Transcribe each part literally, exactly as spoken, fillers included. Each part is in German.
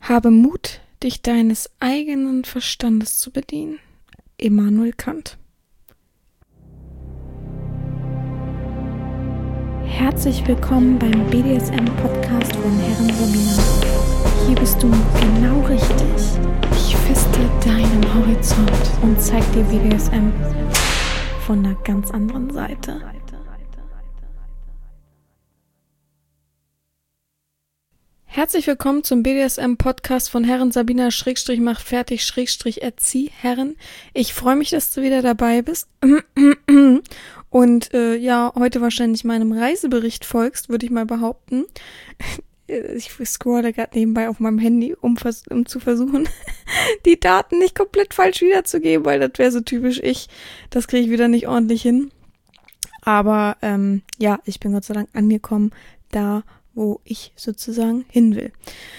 Habe Mut, dich deines eigenen Verstandes zu bedienen. Immanuel Kant. Herzlich willkommen beim B D S M-Podcast von Herren Sabina. Hier bist du genau richtig. Ich feste deinen Horizont und zeig dir B D S M von einer ganz anderen Seite. Herzlich willkommen zum B D S M-Podcast von Herren Sabina Schrägstrich macht fertig Schrägstrich erzieh Herren. Ich freue mich, dass du wieder dabei bist und äh, ja, heute wahrscheinlich meinem Reisebericht folgst, würde ich mal behaupten. Ich scrolle gerade nebenbei auf meinem Handy, um, vers- um zu versuchen, die Daten nicht komplett falsch wiederzugeben, weil das wäre so typisch ich. Das kriege ich wieder nicht ordentlich hin. Aber ähm, ja, ich bin Gott sei Dank angekommen, da wo ich sozusagen hin will.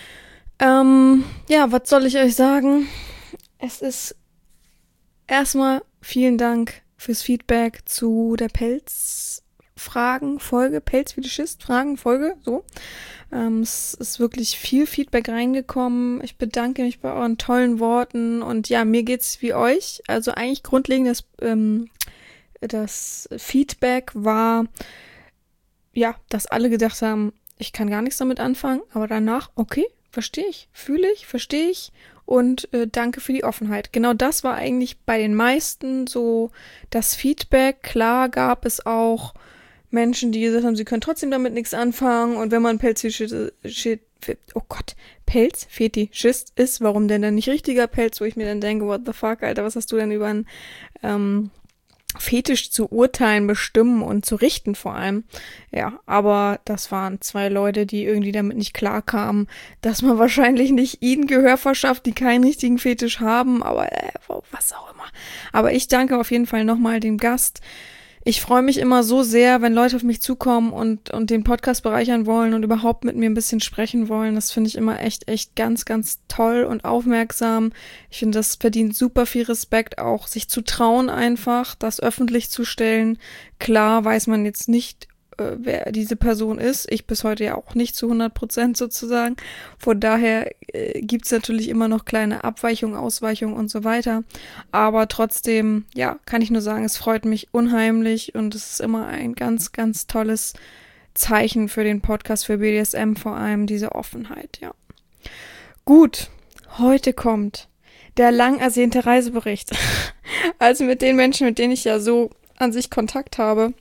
Ähm, ja, was soll ich euch sagen? Es ist erstmal vielen Dank fürs Feedback zu der Pelzfragen-Folge, Pelzfetischist-Fragen-Folge, so. Ähm, es ist wirklich viel Feedback reingekommen. Ich bedanke mich bei euren tollen Worten und ja, mir geht's wie euch. Also eigentlich grundlegend das, ähm, das Feedback war, ja, dass alle gedacht haben, ich kann gar nichts damit anfangen, aber danach, okay, verstehe ich, fühle ich, verstehe ich und äh, danke für die Offenheit. Genau das war eigentlich bei den meisten so das Feedback. Klar gab es auch Menschen, die gesagt haben, sie können trotzdem damit nichts anfangen und wenn man Pelzfetischist, oh Gott, Pelzfetischist ist, warum denn dann nicht richtiger Pelz, wo ich mir dann denke, what the fuck, Alter, was hast du denn über einen ähm, Fetisch zu urteilen, bestimmen und zu richten vor allem. Ja, aber das waren zwei Leute, die irgendwie damit nicht klarkamen, dass man wahrscheinlich nicht ihnen Gehör verschafft, die keinen richtigen Fetisch haben, aber äh, was auch immer. Aber ich danke auf jeden Fall nochmal dem Gast. Ich freue mich immer so sehr, wenn Leute auf mich zukommen und, und den Podcast bereichern wollen und überhaupt mit mir ein bisschen sprechen wollen. Das finde ich immer echt, echt ganz, ganz toll und aufmerksam. Ich finde, das verdient super viel Respekt, auch sich zu trauen einfach, das öffentlich zu stellen. Klar weiß man jetzt nicht, äh, wer diese Person ist. Ich bis heute ja auch nicht zu hundert Prozent sozusagen. Von daher äh, gibt es natürlich immer noch kleine Abweichungen, Ausweichungen und so weiter. Aber trotzdem, ja, kann ich nur sagen, es freut mich unheimlich und es ist immer ein ganz, ganz tolles Zeichen für den Podcast, für B D S M vor allem, diese Offenheit, ja. Gut, heute kommt der lang ersehnte Reisebericht. Also mit den Menschen, mit denen ich ja so an sich Kontakt habe.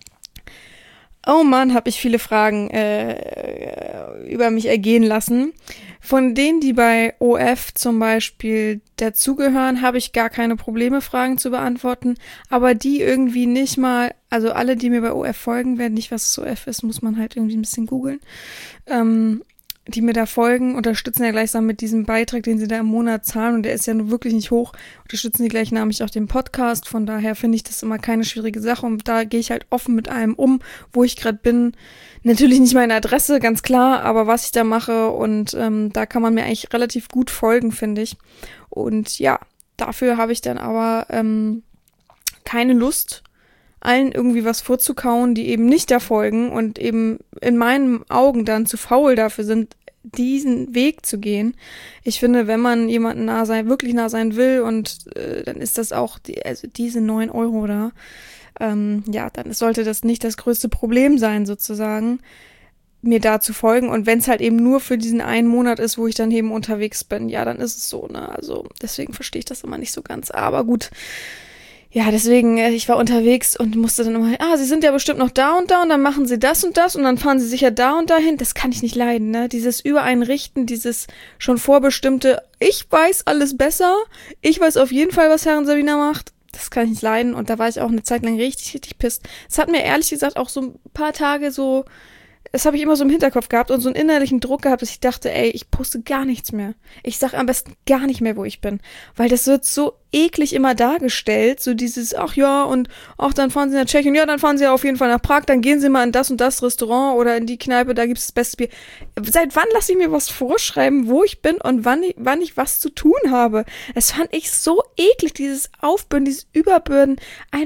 Oh Mann, habe ich viele Fragen äh, über mich ergehen lassen. Von denen, die bei O F zum Beispiel dazugehören, habe ich gar keine Probleme, Fragen zu beantworten. Aber die irgendwie nicht mal, also alle, die mir bei O F folgen, werden nicht, was O F ist, muss man halt irgendwie ein bisschen googeln. Ähm, die mir da folgen, unterstützen ja gleichsam mit diesem Beitrag, den sie da im Monat zahlen, und der ist ja nun wirklich nicht hoch, unterstützen die gleichnamig auch den Podcast. Von daher finde ich das immer keine schwierige Sache und da gehe ich halt offen mit allem um, wo ich gerade bin. Natürlich nicht meine Adresse, ganz klar, aber was ich da mache, und ähm, da kann man mir eigentlich relativ gut folgen, finde ich. Und ja, dafür habe ich dann aber ähm, keine Lust, allen irgendwie was vorzukauen, die eben nicht da folgen und eben in meinen Augen dann zu faul dafür sind, diesen Weg zu gehen. Ich finde, wenn man jemanden nah sein, wirklich nah sein will, und äh, dann ist das auch, die, also diese neun Euro da, ähm, ja, dann sollte das nicht das größte Problem sein, sozusagen, mir da zu folgen. Und wenn es halt eben nur für diesen einen Monat ist, wo ich dann eben unterwegs bin, ja, dann ist es so, ne, also deswegen verstehe ich das immer nicht so ganz, aber gut. Ja, deswegen, ich war unterwegs und musste dann immer, ah, sie sind ja bestimmt noch da und da und dann machen sie das und das und dann fahren sie sicher da und dahin. Das kann ich nicht leiden, ne? Dieses Übereinrichten, dieses schon vorbestimmte, ich weiß alles besser, ich weiß auf jeden Fall, was Herren Sabina macht, das kann ich nicht leiden. Und da war ich auch eine Zeit lang richtig, richtig pisst. Es hat mir ehrlich gesagt auch so ein paar Tage so, das habe ich immer so im Hinterkopf gehabt und so einen innerlichen Druck gehabt, dass ich dachte, ey, ich poste gar nichts mehr. Ich sag am besten gar nicht mehr, wo ich bin. Weil das wird so eklig immer dargestellt, so dieses, ach ja, und ach, dann fahren sie nach Tschechien, ja, dann fahren sie ja auf jeden Fall nach Prag, dann gehen sie mal in das und das Restaurant oder in die Kneipe, da gibt's das beste Bier. Seit wann lasse ich mir was vorschreiben, wo ich bin und wann ich, wann ich was zu tun habe? Das fand ich so eklig, dieses Aufbürden, dieses Überbürden, einfach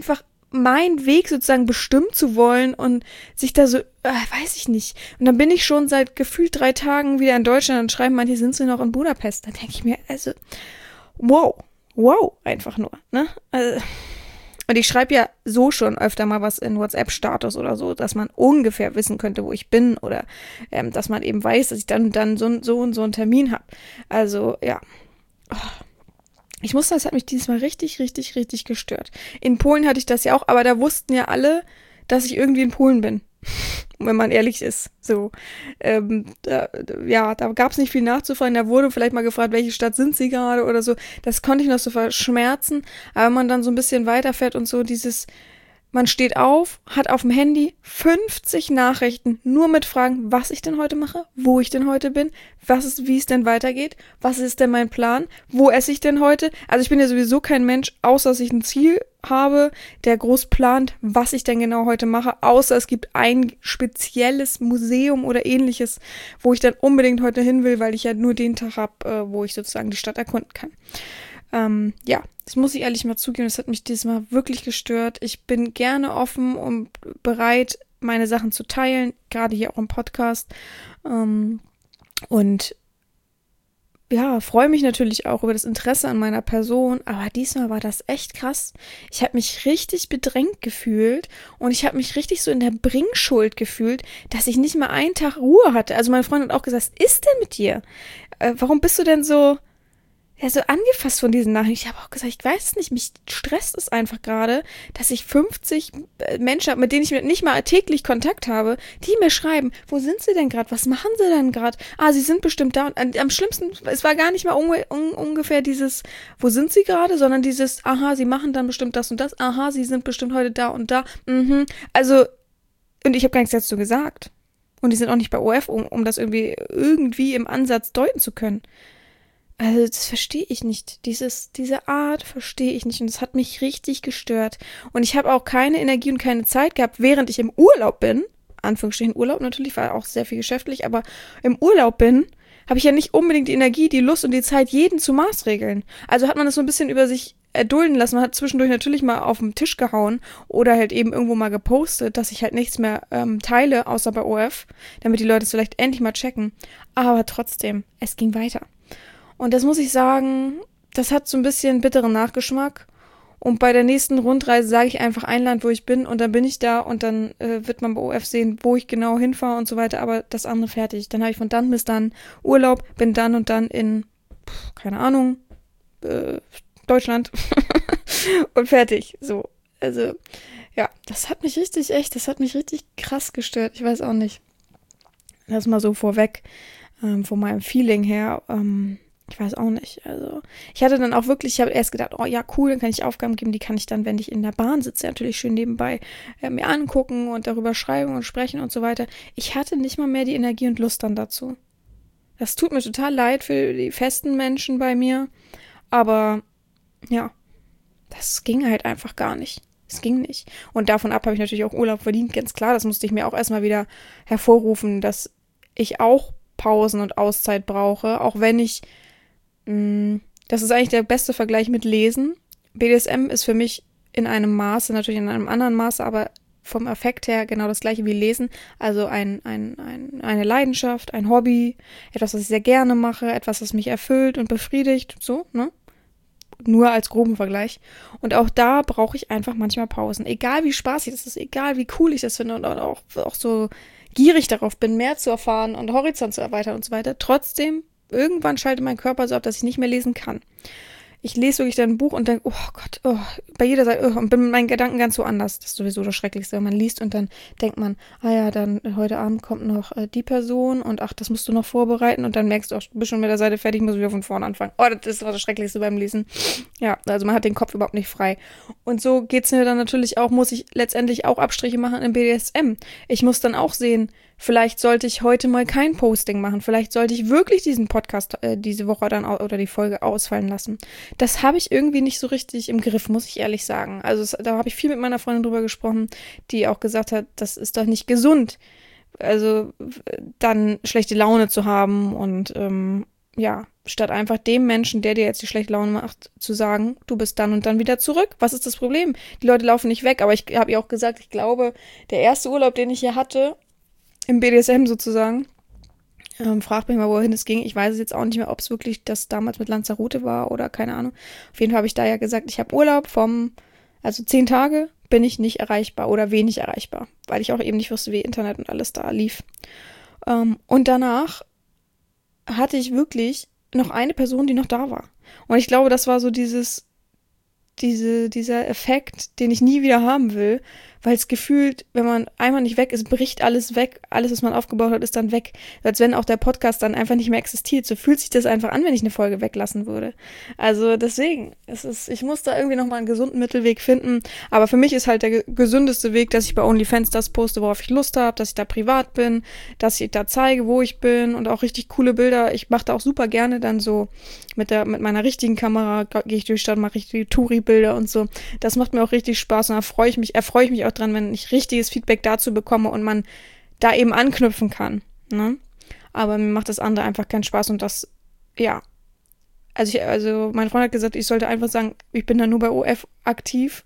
meinen Weg sozusagen bestimmen zu wollen und sich da so, äh, weiß ich nicht. Und dann bin ich schon seit gefühlt drei Tagen wieder in Deutschland und schreiben manche, sind sie noch in Budapest? Dann denke ich mir, also, wow, wow, einfach nur, ne? Also, und ich schreibe ja so schon öfter mal was in WhatsApp-Status oder so, dass man ungefähr wissen könnte, wo ich bin oder ähm, dass man eben weiß, dass ich dann und dann so, so und so einen Termin habe. Also, ja. Oh. Ich muss sagen, das hat mich dieses Mal richtig, richtig, richtig gestört. In Polen hatte ich das ja auch, aber da wussten ja alle, dass ich irgendwie in Polen bin. Wenn man ehrlich ist. So, ähm, da, ja, da gab es nicht viel nachzufragen. Da wurde vielleicht mal gefragt, welche Stadt sind sie gerade oder so. Das konnte ich noch so verschmerzen. Aber wenn man dann so ein bisschen weiterfährt und so dieses, man steht auf, hat auf dem Handy fünfzig Nachrichten nur mit Fragen, was ich denn heute mache, wo ich denn heute bin, was ist, wie es denn weitergeht, was ist denn mein Plan, wo esse ich denn heute. Also ich bin ja sowieso kein Mensch, außer dass ich ein Ziel habe, der groß plant, was ich denn genau heute mache, außer es gibt ein spezielles Museum oder ähnliches, wo ich dann unbedingt heute hin will, weil ich ja nur den Tag habe, äh, wo ich sozusagen die Stadt erkunden kann. Ähm, ja, das muss ich ehrlich mal zugeben, das hat mich dieses Mal wirklich gestört. Ich bin gerne offen und bereit, meine Sachen zu teilen, gerade hier auch im Podcast. Ähm, und ja, freue mich natürlich auch über das Interesse an meiner Person, aber diesmal war das echt krass. Ich habe mich richtig bedrängt gefühlt und ich habe mich richtig so in der Bringschuld gefühlt, dass ich nicht mal einen Tag Ruhe hatte. Also mein Freund hat auch gesagt, was ist denn mit dir? Äh, warum bist du denn so... Ja, so angefasst von diesen Nachrichten. Ich habe auch gesagt, ich weiß es nicht, mich stresst es einfach gerade, dass ich fünfzig Menschen habe, mit denen ich nicht mal täglich Kontakt habe, die mir schreiben, wo sind sie denn gerade, was machen sie denn gerade? Ah, sie sind bestimmt da. Und am schlimmsten, es war gar nicht mal un- un- ungefähr dieses, wo sind sie gerade, sondern dieses, aha, sie machen dann bestimmt das und das, aha, sie sind bestimmt heute da und da. Mhm. Also, und ich habe gar nichts dazu gesagt. Und die sind auch nicht bei O F, um, um das irgendwie, irgendwie im Ansatz deuten zu können. Also das verstehe ich nicht. Dieses, diese Art verstehe ich nicht und das hat mich richtig gestört. Und ich habe auch keine Energie und keine Zeit gehabt, während ich im Urlaub bin, Anführungsstrichen Urlaub natürlich, war auch sehr viel geschäftlich, aber im Urlaub bin, habe ich ja nicht unbedingt die Energie, die Lust und die Zeit, jeden zu maßregeln. Also hat man das so ein bisschen über sich erdulden lassen. Man hat zwischendurch natürlich mal auf den Tisch gehauen oder halt eben irgendwo mal gepostet, dass ich halt nichts mehr ähm, teile, außer bei O F, damit die Leute es vielleicht endlich mal checken. Aber trotzdem, es ging weiter. Und das muss ich sagen, das hat so ein bisschen bitteren Nachgeschmack. Und bei der nächsten Rundreise sage ich einfach ein Land, wo ich bin und dann bin ich da und dann äh, wird man bei O F sehen, wo ich genau hinfahre und so weiter, aber das andere fertig. Dann habe ich von dann bis dann Urlaub, bin dann und dann in, pff, keine Ahnung, äh, Deutschland und fertig. So, also, ja, das hat mich richtig, echt, das hat mich richtig krass gestört. Ich weiß auch nicht. Das mal so vorweg, ähm, von meinem Feeling her, ähm, ich weiß auch nicht. Also ich hatte dann auch wirklich, ich habe erst gedacht, oh ja, cool, dann kann ich Aufgaben geben, die kann ich dann, wenn ich in der Bahn sitze, natürlich schön nebenbei äh, mir angucken und darüber schreiben und sprechen und so weiter. Ich hatte nicht mal mehr die Energie und Lust dann dazu. Das tut mir total leid für die festen Menschen bei mir, aber ja, das ging halt einfach gar nicht. Es ging nicht. Und davon ab habe ich natürlich auch Urlaub verdient, ganz klar. Das musste ich mir auch erstmal wieder hervorrufen, dass ich auch Pausen und Auszeit brauche, auch wenn ich das ist eigentlich der beste Vergleich mit Lesen. B D S M ist für mich in einem Maße, natürlich in einem anderen Maße, aber vom Effekt her genau das gleiche wie Lesen. Also ein, ein, ein, eine Leidenschaft, ein Hobby, etwas, was ich sehr gerne mache, etwas, was mich erfüllt und befriedigt, so, ne? Nur als groben Vergleich. Und auch da brauche ich einfach manchmal Pausen. Egal wie spaßig das ist, egal wie cool ich das finde und auch, auch so gierig darauf bin, mehr zu erfahren und Horizont zu erweitern und so weiter. Trotzdem irgendwann schaltet mein Körper so ab, dass ich nicht mehr lesen kann. Ich lese wirklich dann ein Buch und denke, oh Gott, oh, bei jeder Seite, oh, und bin mit meinen Gedanken ganz so anders. Das ist sowieso das Schrecklichste, wenn man liest und dann denkt man, ah ja, dann heute Abend kommt noch äh, die Person und ach, das musst du noch vorbereiten und dann merkst du auch, du bist schon mit der Seite fertig, musst wieder von vorne anfangen. Oh, das ist das Schrecklichste beim Lesen. Ja, also man hat den Kopf überhaupt nicht frei. Und so geht's mir dann natürlich auch, muss ich letztendlich auch Abstriche machen im B D S M. Ich muss dann auch sehen, vielleicht sollte ich heute mal kein Posting machen. Vielleicht sollte ich wirklich diesen Podcast äh, diese Woche dann oder die Folge ausfallen lassen. Das habe ich irgendwie nicht so richtig im Griff, muss ich ehrlich sagen. Also es, da habe ich viel mit meiner Freundin drüber gesprochen, die auch gesagt hat, das ist doch nicht gesund, also dann schlechte Laune zu haben und ähm, ja, Statt einfach dem Menschen, der dir jetzt die schlechte Laune macht, zu sagen, du bist dann und dann wieder zurück. Was ist das Problem? Die Leute laufen nicht weg, aber ich habe ihr auch gesagt, ich glaube, der erste Urlaub, den ich hier hatte, im B D S M sozusagen, ähm, fragt mich mal, wohin es ging. Ich weiß es jetzt auch nicht mehr, ob es wirklich das damals mit Lanzarote war oder keine Ahnung. Auf jeden Fall habe ich da ja gesagt, ich habe Urlaub vom, also zehn Tage bin ich nicht erreichbar oder wenig erreichbar, weil ich auch eben nicht wusste, wie Internet und alles da lief. Ähm, und danach hatte ich wirklich noch eine Person, die noch da war. Und ich glaube, das war so dieses, diese, dieser Effekt, den ich nie wieder haben will, weil es gefühlt, wenn man einmal nicht weg ist, bricht alles weg, alles, was man aufgebaut hat, ist dann weg, als wenn auch der Podcast dann einfach nicht mehr existiert. So fühlt sich das einfach an, wenn ich eine Folge weglassen würde. Also deswegen, es ist, ich muss da irgendwie nochmal einen gesunden Mittelweg finden, aber für mich ist halt der ge- gesündeste Weg, dass ich bei OnlyFans das poste, worauf ich Lust habe, dass ich da privat bin, dass ich da zeige, wo ich bin und auch richtig coole Bilder. Ich mache da auch super gerne dann so mit der, mit meiner richtigen Kamera, gehe ich durch die Stadt, mache richtig Touri-Bilder und so. Das macht mir auch richtig Spaß und da freue ich mich, erfreue ich mich auch dran, wenn ich richtiges Feedback dazu bekomme und man da eben anknüpfen kann. Ne? Aber mir macht das andere einfach keinen Spaß und das, ja. Also, ich, also mein Freund hat gesagt, ich sollte einfach sagen, ich bin da nur bei O F aktiv.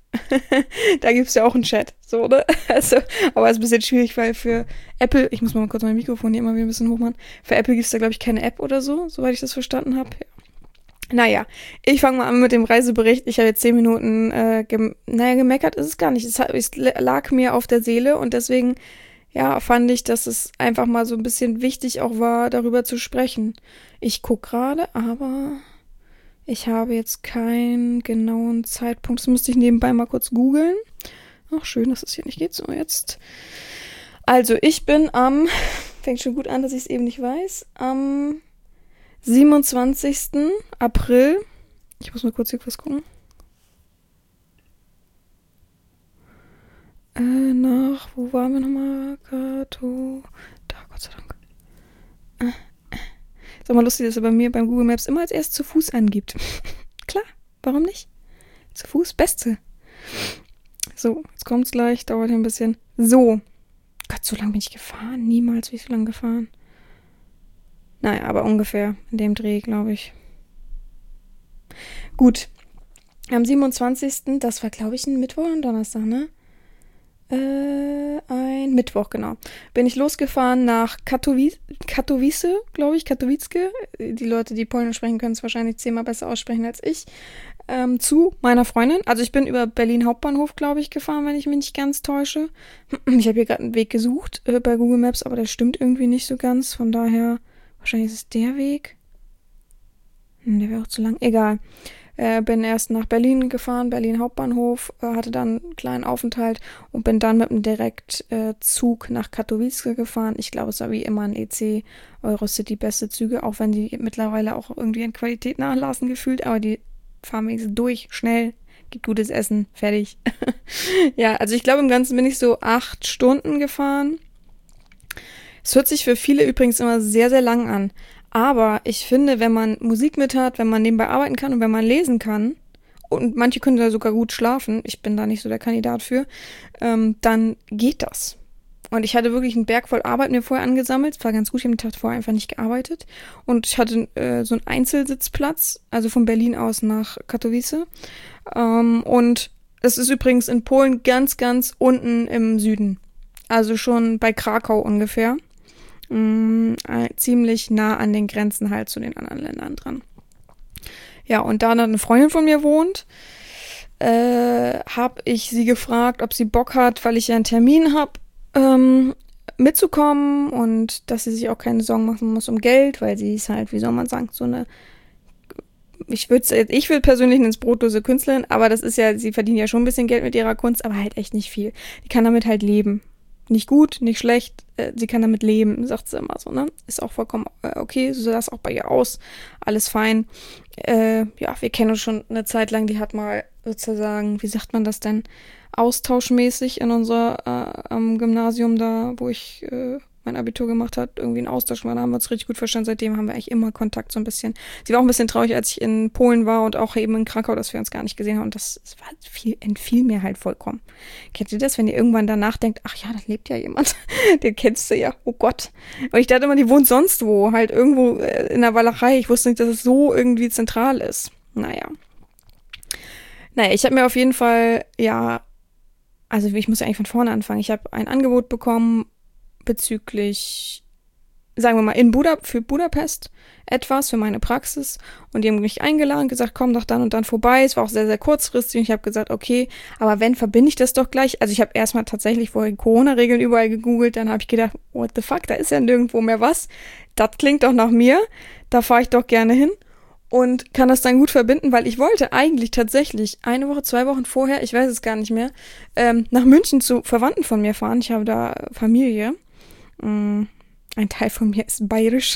Da gibt's ja auch einen Chat, so, ne? Also, aber es ist ein bisschen schwierig, weil für Apple, ich muss mal kurz mein Mikrofon hier immer wieder ein bisschen hochmachen, für Apple gibt's da, glaube ich, keine App oder so, soweit ich das verstanden habe. Ja. Naja, ich fange mal an mit dem Reisebericht. Ich habe jetzt zehn Minuten, äh, gem- naja, gemeckert ist es gar nicht. Es, hat, es lag mir auf der Seele und deswegen, ja, fand ich, dass es einfach mal so ein bisschen wichtig auch war, darüber zu sprechen. Ich guck gerade, aber ich habe jetzt keinen genauen Zeitpunkt. Das musste ich nebenbei mal kurz googeln. Ach, schön, dass es hier nicht geht. So, jetzt. Also, ich bin am, fängt schon gut an, dass ich es eben nicht weiß, am siebenundzwanzigsten April. Ich muss mal kurz hier was gucken. Äh, nach, wo waren wir nochmal? Kato. Da, Gott sei Dank. Äh, äh. Ist auch mal lustig, dass er bei mir beim Google Maps immer als erst zu Fuß angibt. Klar, warum nicht? Zu Fuß, Beste. So, jetzt kommt's gleich, dauert ein bisschen. So. Gott, so lange bin ich gefahren? Niemals bin ich so lange gefahren. Naja, aber ungefähr in dem Dreh, glaube ich. Gut. Am siebenundzwanzigsten, das war, glaube ich, ein Mittwoch oder ein Donnerstag, ne? Äh, ein Mittwoch, genau. Bin ich losgefahren nach Katowice, Katowice, glaube ich, Katowice. Die Leute, die Polnisch sprechen, können es wahrscheinlich zehnmal besser aussprechen als ich. Ähm, zu meiner Freundin. Also ich bin über Berlin Hauptbahnhof, glaube ich, gefahren, wenn ich mich nicht ganz täusche. Ich habe hier gerade einen Weg gesucht äh, bei Google Maps, aber der stimmt irgendwie nicht so ganz. Von daher, wahrscheinlich ist es der Weg. Hm, der wäre auch zu lang. Egal. Äh, bin erst nach Berlin gefahren, Berlin Hauptbahnhof, äh, hatte dann einen kleinen Aufenthalt und bin dann mit einem Direktzug äh, nach Katowice gefahren. Ich glaube, es war wie immer ein E C, Eurocity, beste Züge, auch wenn die mittlerweile auch irgendwie an Qualität nachlassen gefühlt, aber die fahren wenigstens durch, schnell, gibt gutes Essen, fertig. Ja, also ich glaube, im Ganzen bin ich so acht Stunden gefahren. Es hört sich für viele übrigens immer sehr, sehr lang an. Aber ich finde, wenn man Musik mit hat, wenn man nebenbei arbeiten kann und wenn man lesen kann, und manche können da sogar gut schlafen, ich bin da nicht so der Kandidat für, ähm, dann geht das. Und ich hatte wirklich einen Berg voll Arbeit mir vorher angesammelt. Es war ganz gut, ich habe den Tag vorher einfach nicht gearbeitet. Und ich hatte äh, so einen Einzelsitzplatz, also von Berlin aus nach Katowice. Ähm, und es ist übrigens in Polen ganz, ganz unten im Süden. Also schon bei Krakau ungefähr. Mm, äh, ziemlich nah an den Grenzen halt zu den anderen Ländern dran. Ja, und da eine Freundin von mir wohnt, äh, habe ich sie gefragt, ob sie Bock hat, weil ich ja einen Termin habe, ähm, mitzukommen und dass sie sich auch keine Sorgen machen muss um Geld, weil sie ist halt, wie soll man sagen, so eine, ich würde ich würd persönlich ins brotlose Künstlerin, aber das ist ja, sie verdient ja schon ein bisschen Geld mit ihrer Kunst, aber halt echt nicht viel. Die kann damit halt leben. Nicht gut, nicht schlecht, äh, sie kann damit leben, sagt sie immer so, ne? Ist auch vollkommen äh, okay, so sah das auch bei ihr aus, alles fein. Äh, ja, wir kennen uns schon eine Zeit lang, die hat mal sozusagen, wie sagt man das denn, austauschmäßig in unser äh, am Gymnasium da, wo ich äh, mein Abitur gemacht hat, irgendwie einen Austausch war. Da haben wir uns richtig gut verstanden. Seitdem haben wir eigentlich immer Kontakt so ein bisschen. Sie war auch ein bisschen traurig, als ich in Polen war und auch eben in Krakau, dass wir uns gar nicht gesehen haben. Und das, das war viel, entfiel mir halt vollkommen. Kennt ihr das, wenn ihr irgendwann danach denkt, ach ja, da lebt ja jemand. Den kennst du ja. Oh Gott. Und ich dachte immer, die wohnt sonst wo. Halt irgendwo in der Walachei. Ich wusste nicht, dass es so irgendwie zentral ist. Naja. Naja, ich habe mir auf jeden Fall, ja, also ich muss ja eigentlich von vorne anfangen. Ich habe ein Angebot bekommen bezüglich, sagen wir mal, in Buda für Budapest etwas für meine Praxis. Und die haben mich eingeladen, gesagt, komm doch dann und dann vorbei. Es war auch sehr, sehr kurzfristig. Und ich habe gesagt, okay, aber wenn, verbinde ich das doch gleich. Also ich habe erstmal tatsächlich vorher Corona-Regeln überall gegoogelt. Dann habe ich gedacht, what the fuck, da ist ja nirgendwo mehr was. Das klingt doch nach mir. Da fahre ich doch gerne hin. Und kann das dann gut verbinden, weil ich wollte eigentlich tatsächlich eine Woche, zwei Wochen vorher, ich weiß es gar nicht mehr, ähm, nach München zu Verwandten von mir fahren. Ich habe da Familie. Mm, ein Teil von mir ist bayerisch.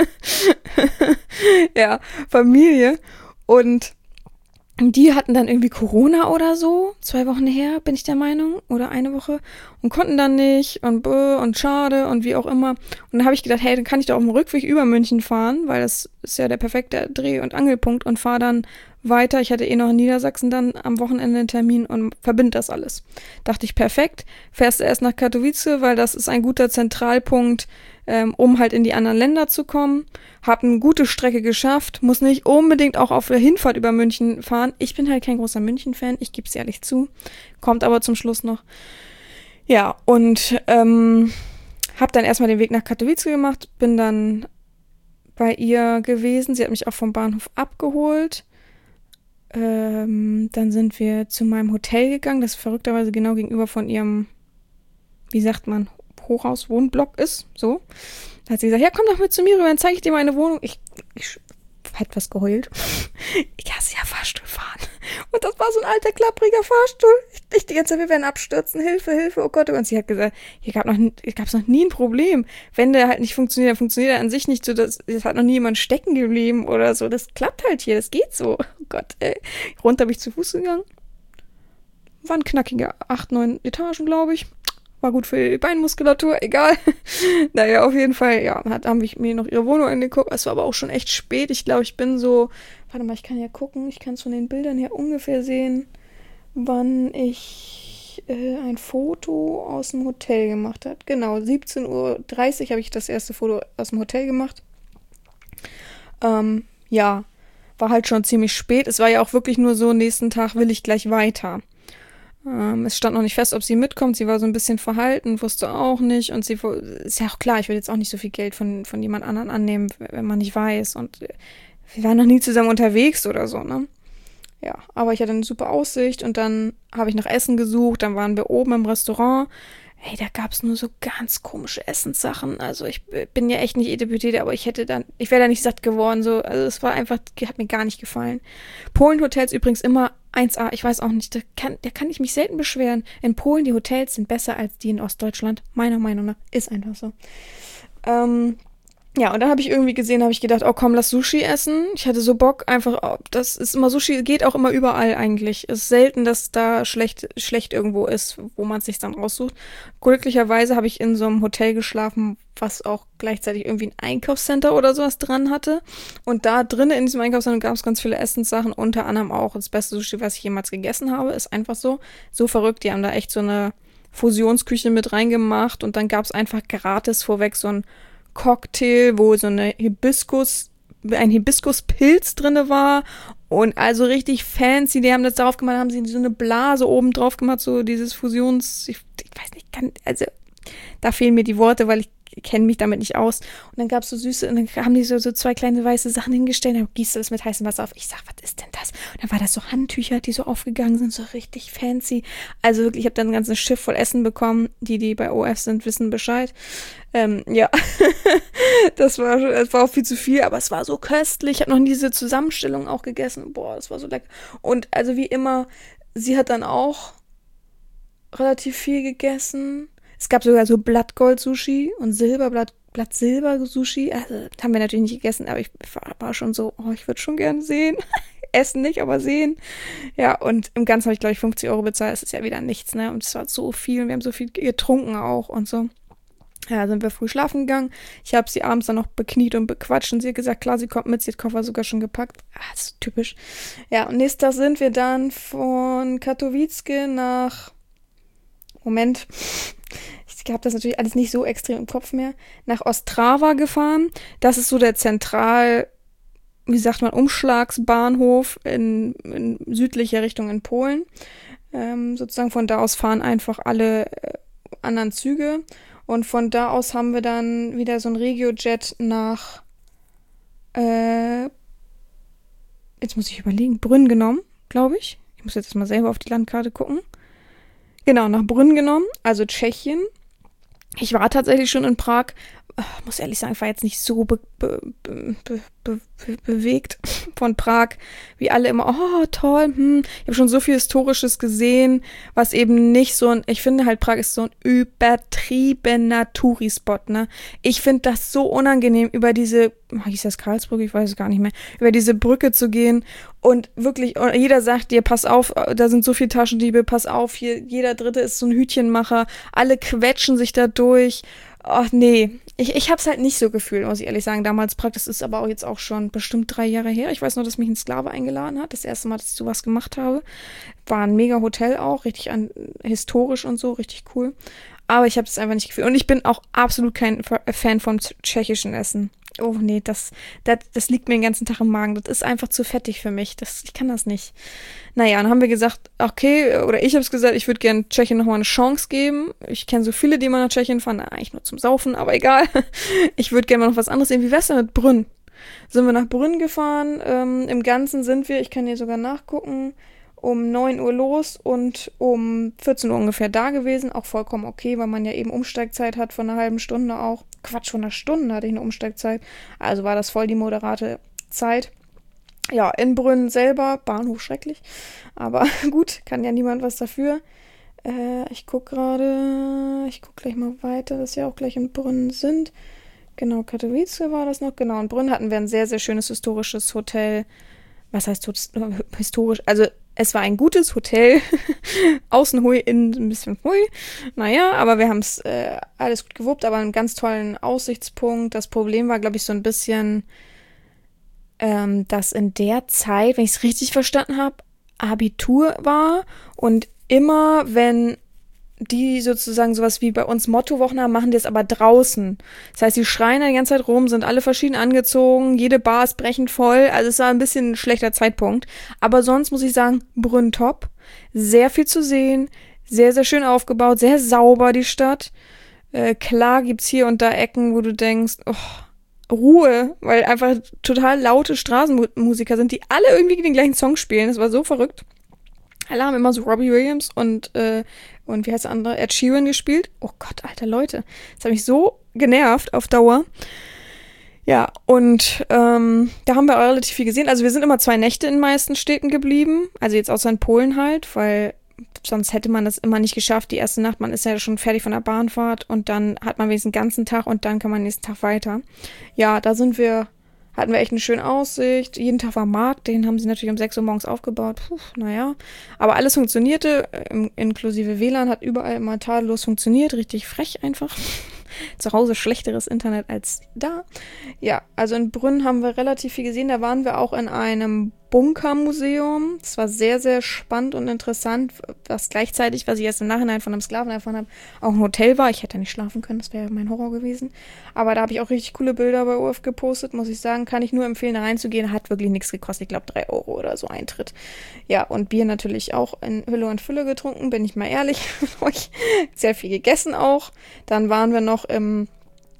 Ja, Familie. Und die hatten dann irgendwie Corona oder so, zwei Wochen her, bin ich der Meinung, oder eine Woche, und konnten dann nicht und bäh, und schade und wie auch immer. Und dann habe ich gedacht, hey, dann kann ich doch auf dem Rückweg über München fahren, weil das ist ja der perfekte Dreh- und Angelpunkt, und fahre dann weiter. Ich hatte eh noch in Niedersachsen dann am Wochenende einen Termin und verbinde das alles. Dachte ich, perfekt, fährst du erst nach Katowice, weil das ist ein guter Zentralpunkt, ähm, um halt in die anderen Länder zu kommen. Hab eine gute Strecke geschafft, muss nicht unbedingt auch auf der Hinfahrt über München fahren. Ich bin halt kein großer München-Fan, ich gebe es ehrlich zu. Kommt aber zum Schluss noch. Ja, und ähm, hab dann erstmal den Weg nach Katowice gemacht, bin dann bei ihr gewesen. Sie hat mich auch vom Bahnhof abgeholt. Ähm, dann sind wir zu meinem Hotel gegangen, das verrückterweise genau gegenüber von ihrem, wie sagt man, Hochhaus, Wohnblock ist, so. Da hat sie gesagt, ja, komm doch mit zu mir rüber, dann zeige ich dir meine Wohnung. Ich, ich hab etwas geheult. Ich hasse ja Fahrstuhl fahren. Und das war so ein alter, klappriger Fahrstuhl. Ich, ich die ganze Zeit, wir werden abstürzen, Hilfe, Hilfe, oh Gott. Und sie hat gesagt, hier gab noch, hier gab's noch nie ein Problem. Wenn der halt nicht funktioniert, dann funktioniert er an sich nicht so, das, das hat noch nie jemand stecken geblieben oder so. Das klappt halt hier, das geht so. Oh Gott, ey. Runter bin ich zu Fuß gegangen. Waren knackige acht, neun Etagen, glaube ich. War gut für die Beinmuskulatur, egal. Naja, auf jeden Fall, ja, hat, haben wir mir noch ihre Wohnung angeguckt. Es war aber auch schon echt spät. Ich glaube, ich bin so, warte mal, ich kann ja gucken. Ich kann es von den Bildern her ungefähr sehen, wann ich äh, ein Foto aus dem Hotel gemacht habe. Genau, siebzehn Uhr dreißig habe ich das erste Foto aus dem Hotel gemacht. Ähm, ja, war halt schon ziemlich spät. Es war ja auch wirklich nur so, nächsten Tag will ich gleich weiter. Ähm, es stand noch nicht fest, ob sie mitkommt. Sie war so ein bisschen verhalten, wusste auch nicht. Und sie ist ja auch klar, ich will jetzt auch nicht so viel Geld von, von jemand anderem annehmen, wenn man nicht weiß. Und wir waren noch nie zusammen unterwegs oder so, ne? Ja, aber ich hatte eine super Aussicht und dann habe ich nach Essen gesucht. Dann waren wir oben im Restaurant. Hey, da gab's nur so ganz komische Essenssachen. Also ich bin ja echt nicht Etepetete, aber ich hätte dann, ich wäre da nicht satt geworden. So, also es war einfach, hat mir gar nicht gefallen. Polen-Hotels übrigens immer eins A. Ich weiß auch nicht, da kann, da kann ich mich selten beschweren. In Polen, die Hotels sind besser als die in Ostdeutschland. Meiner Meinung nach. Ist einfach so. Ähm, ja, und dann habe ich irgendwie gesehen, habe ich gedacht, oh komm, lass Sushi essen. Ich hatte so Bock, einfach, oh, das ist immer, Sushi geht auch immer überall eigentlich. Es ist selten, dass da schlecht, schlecht irgendwo ist, wo man es sich dann raussucht. Glücklicherweise habe ich in so einem Hotel geschlafen, was auch gleichzeitig irgendwie ein Einkaufscenter oder sowas dran hatte. Und da drinnen in diesem Einkaufscenter gab es ganz viele Essenssachen, unter anderem auch das beste Sushi, was ich jemals gegessen habe. Ist einfach so, so verrückt. Die haben da echt so eine Fusionsküche mit reingemacht und dann gab es einfach gratis vorweg so ein Cocktail, wo so eine Hibiskus, ein Hibiskuspilz drinne war und also richtig fancy. Die haben das darauf gemacht, haben sie so eine Blase oben drauf gemacht, so dieses Fusions, ich, ich weiß nicht, kann, also da fehlen mir die Worte, weil ich kenne mich damit nicht aus. Und dann gab es so süße, und dann haben die so, so zwei kleine weiße Sachen hingestellt, dann gießt du das mit heißem Wasser auf. Ich sag, was ist denn das? Und dann war das so Handtücher, die so aufgegangen sind, so richtig fancy. Also wirklich, ich habe dann ein ganzes Schiff voll Essen bekommen. Die, die bei O F sind, wissen Bescheid. Ähm, ja, das war, das war auch viel zu viel, aber es war so köstlich. Ich habe noch nie diese Zusammenstellung auch gegessen. Boah, das war so lecker. Und also wie immer, sie hat dann auch relativ viel gegessen. Es gab sogar so Blattgold-Sushi und Silberblatt, Blatt-Silber-Sushi. Also, das haben wir natürlich nicht gegessen, aber ich war schon so, oh, ich würde schon gerne sehen. Essen nicht, aber sehen. Ja, und im Ganzen habe ich, glaube ich, fünfzig Euro bezahlt. Das ist ja wieder nichts, ne? Und es war so viel und wir haben so viel getrunken auch und so. Ja, sind wir früh schlafen gegangen. Ich habe sie abends dann noch bekniet und bequatscht und sie hat gesagt, klar, sie kommt mit, sie hat Koffer sogar schon gepackt. Ah, das ist typisch. Ja, und nächsten Tag sind wir dann von Katowice nach, Moment, ich habe das natürlich alles nicht so extrem im Kopf mehr, nach Ostrawa gefahren. Das ist so der Zentral, wie sagt man, Umschlagsbahnhof in, in südlicher Richtung in Polen. Ähm, sozusagen von da aus fahren einfach alle äh, anderen Züge. Und von da aus haben wir dann wieder so ein Regiojet nach, äh, jetzt muss ich überlegen, Brünn genommen, glaube ich. Ich muss jetzt mal selber auf die Landkarte gucken. Genau, nach Brünn genommen, also Tschechien. Ich war tatsächlich schon in Prag, muss ehrlich sagen, ich war jetzt nicht so be- be- be- be- be- bewegt von Prag, wie alle immer, oh toll, hm. Ich habe schon so viel Historisches gesehen, was eben nicht so ein, ich finde halt, Prag ist so ein übertriebener Tourispot, ne. Ich finde das so unangenehm, über diese, hieß das Karlsbrücke, ich weiß es gar nicht mehr, über diese Brücke zu gehen und wirklich, jeder sagt dir, pass auf, da sind so viele Taschendiebe, pass auf, hier, jeder Dritte ist so ein Hütchenmacher, alle quetschen sich da durch. Ach nee, ich, ich hab's halt nicht so gefühlt, muss ich ehrlich sagen. Damals Prag, das ist aber auch jetzt auch schon bestimmt drei Jahre her. Ich weiß nur, dass mich ein Sklave eingeladen hat. Das erste Mal, dass ich sowas gemacht habe. War ein mega Hotel auch, richtig an, historisch und so, richtig cool. Aber ich habe es einfach nicht gefühlt. Und ich bin auch absolut kein Fan vom tschechischen Essen. Oh nee, das, das, das liegt mir den ganzen Tag im Magen. Das ist einfach zu fettig für mich. Das, ich kann das nicht. Naja, dann haben wir gesagt, okay, oder ich habe es gesagt, ich würde gerne Tschechien nochmal eine Chance geben. Ich kenne so viele, die mal nach Tschechien fahren, eigentlich nur zum Saufen, aber egal. Ich würde gerne mal noch was anderes sehen. Wie wär's denn mit Brünn? Sind wir nach Brünn gefahren. Ähm, im Ganzen sind wir, ich kann hier sogar nachgucken, um neun Uhr los und um vierzehn Uhr ungefähr da gewesen. Auch vollkommen okay, weil man ja eben Umsteigzeit hat von einer halben Stunde auch. Quatsch, von einer Stunde hatte ich eine Umsteigzeit. Also war das voll die moderate Zeit. Ja, in Brünn selber, Bahnhof schrecklich. Aber gut, kann ja niemand was dafür. Äh, ich guck gerade, ich guck gleich mal weiter, dass wir auch gleich in Brünn sind. Genau, Katowice war das noch. Genau, in Brünn hatten wir ein sehr, sehr schönes historisches Hotel. Was heißt historisch? Also es war ein gutes Hotel. Außen hui, innen ein bisschen hui. Naja, aber wir haben es äh, alles gut gewuppt, aber einen ganz tollen Aussichtspunkt. Das Problem war, glaube ich, so ein bisschen, ähm, dass in der Zeit, wenn ich es richtig verstanden habe, Abitur war und immer, wenn die sozusagen sowas wie bei uns Mottowochen haben, machen die es aber draußen. Das heißt, die schreien da die ganze Zeit rum, sind alle verschieden angezogen, jede Bar ist brechend voll, also es war ein bisschen ein schlechter Zeitpunkt. Aber sonst muss ich sagen, Brünn top, sehr viel zu sehen, sehr, sehr schön aufgebaut, sehr sauber die Stadt. Äh, klar gibt's hier und da Ecken, wo du denkst, oh, Ruhe, weil einfach total laute Straßenmusiker sind, die alle irgendwie den gleichen Song spielen, das war so verrückt. Alle haben immer so Robbie Williams und, äh, und wie heißt der andere? Ed Sheeran gespielt. Oh Gott, alter Leute. Das hat mich so genervt auf Dauer. Ja, und ähm, da haben wir auch relativ viel gesehen. Also wir sind immer zwei Nächte in den meisten Städten geblieben. Also jetzt außer in Polen halt, weil sonst hätte man das immer nicht geschafft. Die erste Nacht, man ist ja schon fertig von der Bahnfahrt und dann hat man wenigstens den ganzen Tag und dann kann man nächsten Tag weiter. Ja, da sind wir... Hatten wir echt eine schöne Aussicht. Jeden Tag war Markt, den haben sie natürlich um sechs Uhr morgens aufgebaut. Puh, naja. Aber alles funktionierte, inklusive W L A N, hat überall immer tadellos funktioniert. Richtig frech einfach. Zu Hause schlechteres Internet als da. Ja, also in Brünn haben wir relativ viel gesehen. Da waren wir auch in einem Bunkermuseum. Das war sehr, sehr spannend und interessant, was gleichzeitig, was ich erst im Nachhinein von einem Sklaven erfahren habe, auch ein Hotel war. Ich hätte nicht schlafen können, das wäre mein Horror gewesen. Aber da habe ich auch richtig coole Bilder bei O F gepostet, muss ich sagen. Kann ich nur empfehlen, da reinzugehen. Hat wirklich nichts gekostet. Ich glaube, drei Euro oder so Eintritt. Ja, und Bier natürlich auch in Hülle und Fülle getrunken, bin ich mal ehrlich mit euch. Sehr viel gegessen auch. Dann waren wir noch im,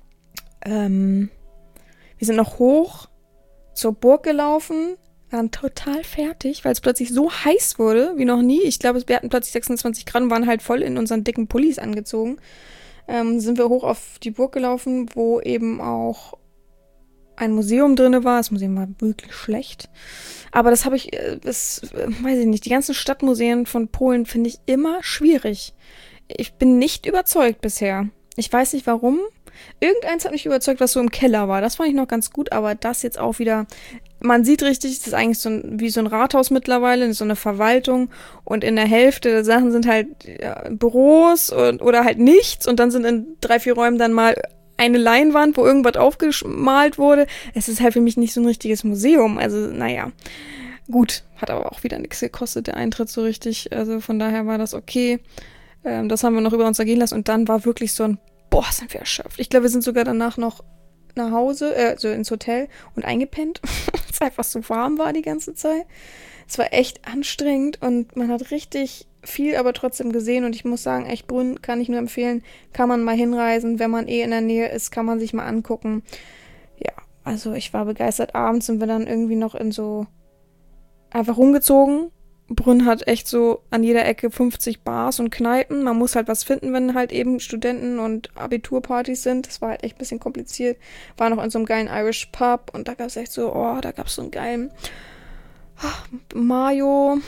ähm, wir sind noch hoch zur Burg gelaufen, waren total fertig, weil es plötzlich so heiß wurde, wie noch nie. Ich glaube, wir hatten plötzlich sechsundzwanzig Grad und waren halt voll in unseren dicken Pullis angezogen. Ähm, sind wir hoch auf die Burg gelaufen, wo eben auch ein Museum drin war. Das Museum war wirklich schlecht. Aber das habe ich, das weiß ich nicht, die ganzen Stadtmuseen von Polen finde ich immer schwierig. Ich bin nicht überzeugt bisher. Ich weiß nicht warum. Irgendeins hat mich überzeugt, was so im Keller war. Das fand ich noch ganz gut, aber das jetzt auch wieder man sieht richtig, es ist eigentlich so ein, wie so ein Rathaus mittlerweile, so eine Verwaltung und in der Hälfte der Sachen sind halt ja, Büros und, oder halt nichts und dann sind in drei, vier Räumen dann mal eine Leinwand, wo irgendwas aufgemalt wurde. Es ist halt für mich nicht so ein richtiges Museum, also naja, gut, hat aber auch wieder nichts gekostet, der Eintritt so richtig, also von daher war das okay. Ähm, das haben wir noch über uns ergehen lassen und dann war wirklich so ein, boah, sind wir erschöpft. Ich glaube, wir sind sogar danach noch nach Hause, äh, so ins Hotel und eingepennt, weil es einfach so warm war die ganze Zeit. Es war echt anstrengend und man hat richtig viel aber trotzdem gesehen und ich muss sagen, echt Brünn kann ich nur empfehlen, kann man mal hinreisen, wenn man eh in der Nähe ist, kann man sich mal angucken. Ja, also ich war begeistert. Abends sind wir dann irgendwie noch in so einfach rumgezogen. Brünn hat echt so an jeder Ecke fünfzig Bars und Kneipen. Man muss halt was finden, wenn halt eben Studenten- und Abiturpartys sind. Das war halt echt ein bisschen kompliziert. War noch in so einem geilen Irish Pub und da gab es echt so, oh, da gab es so einen geilen ach, Mayo.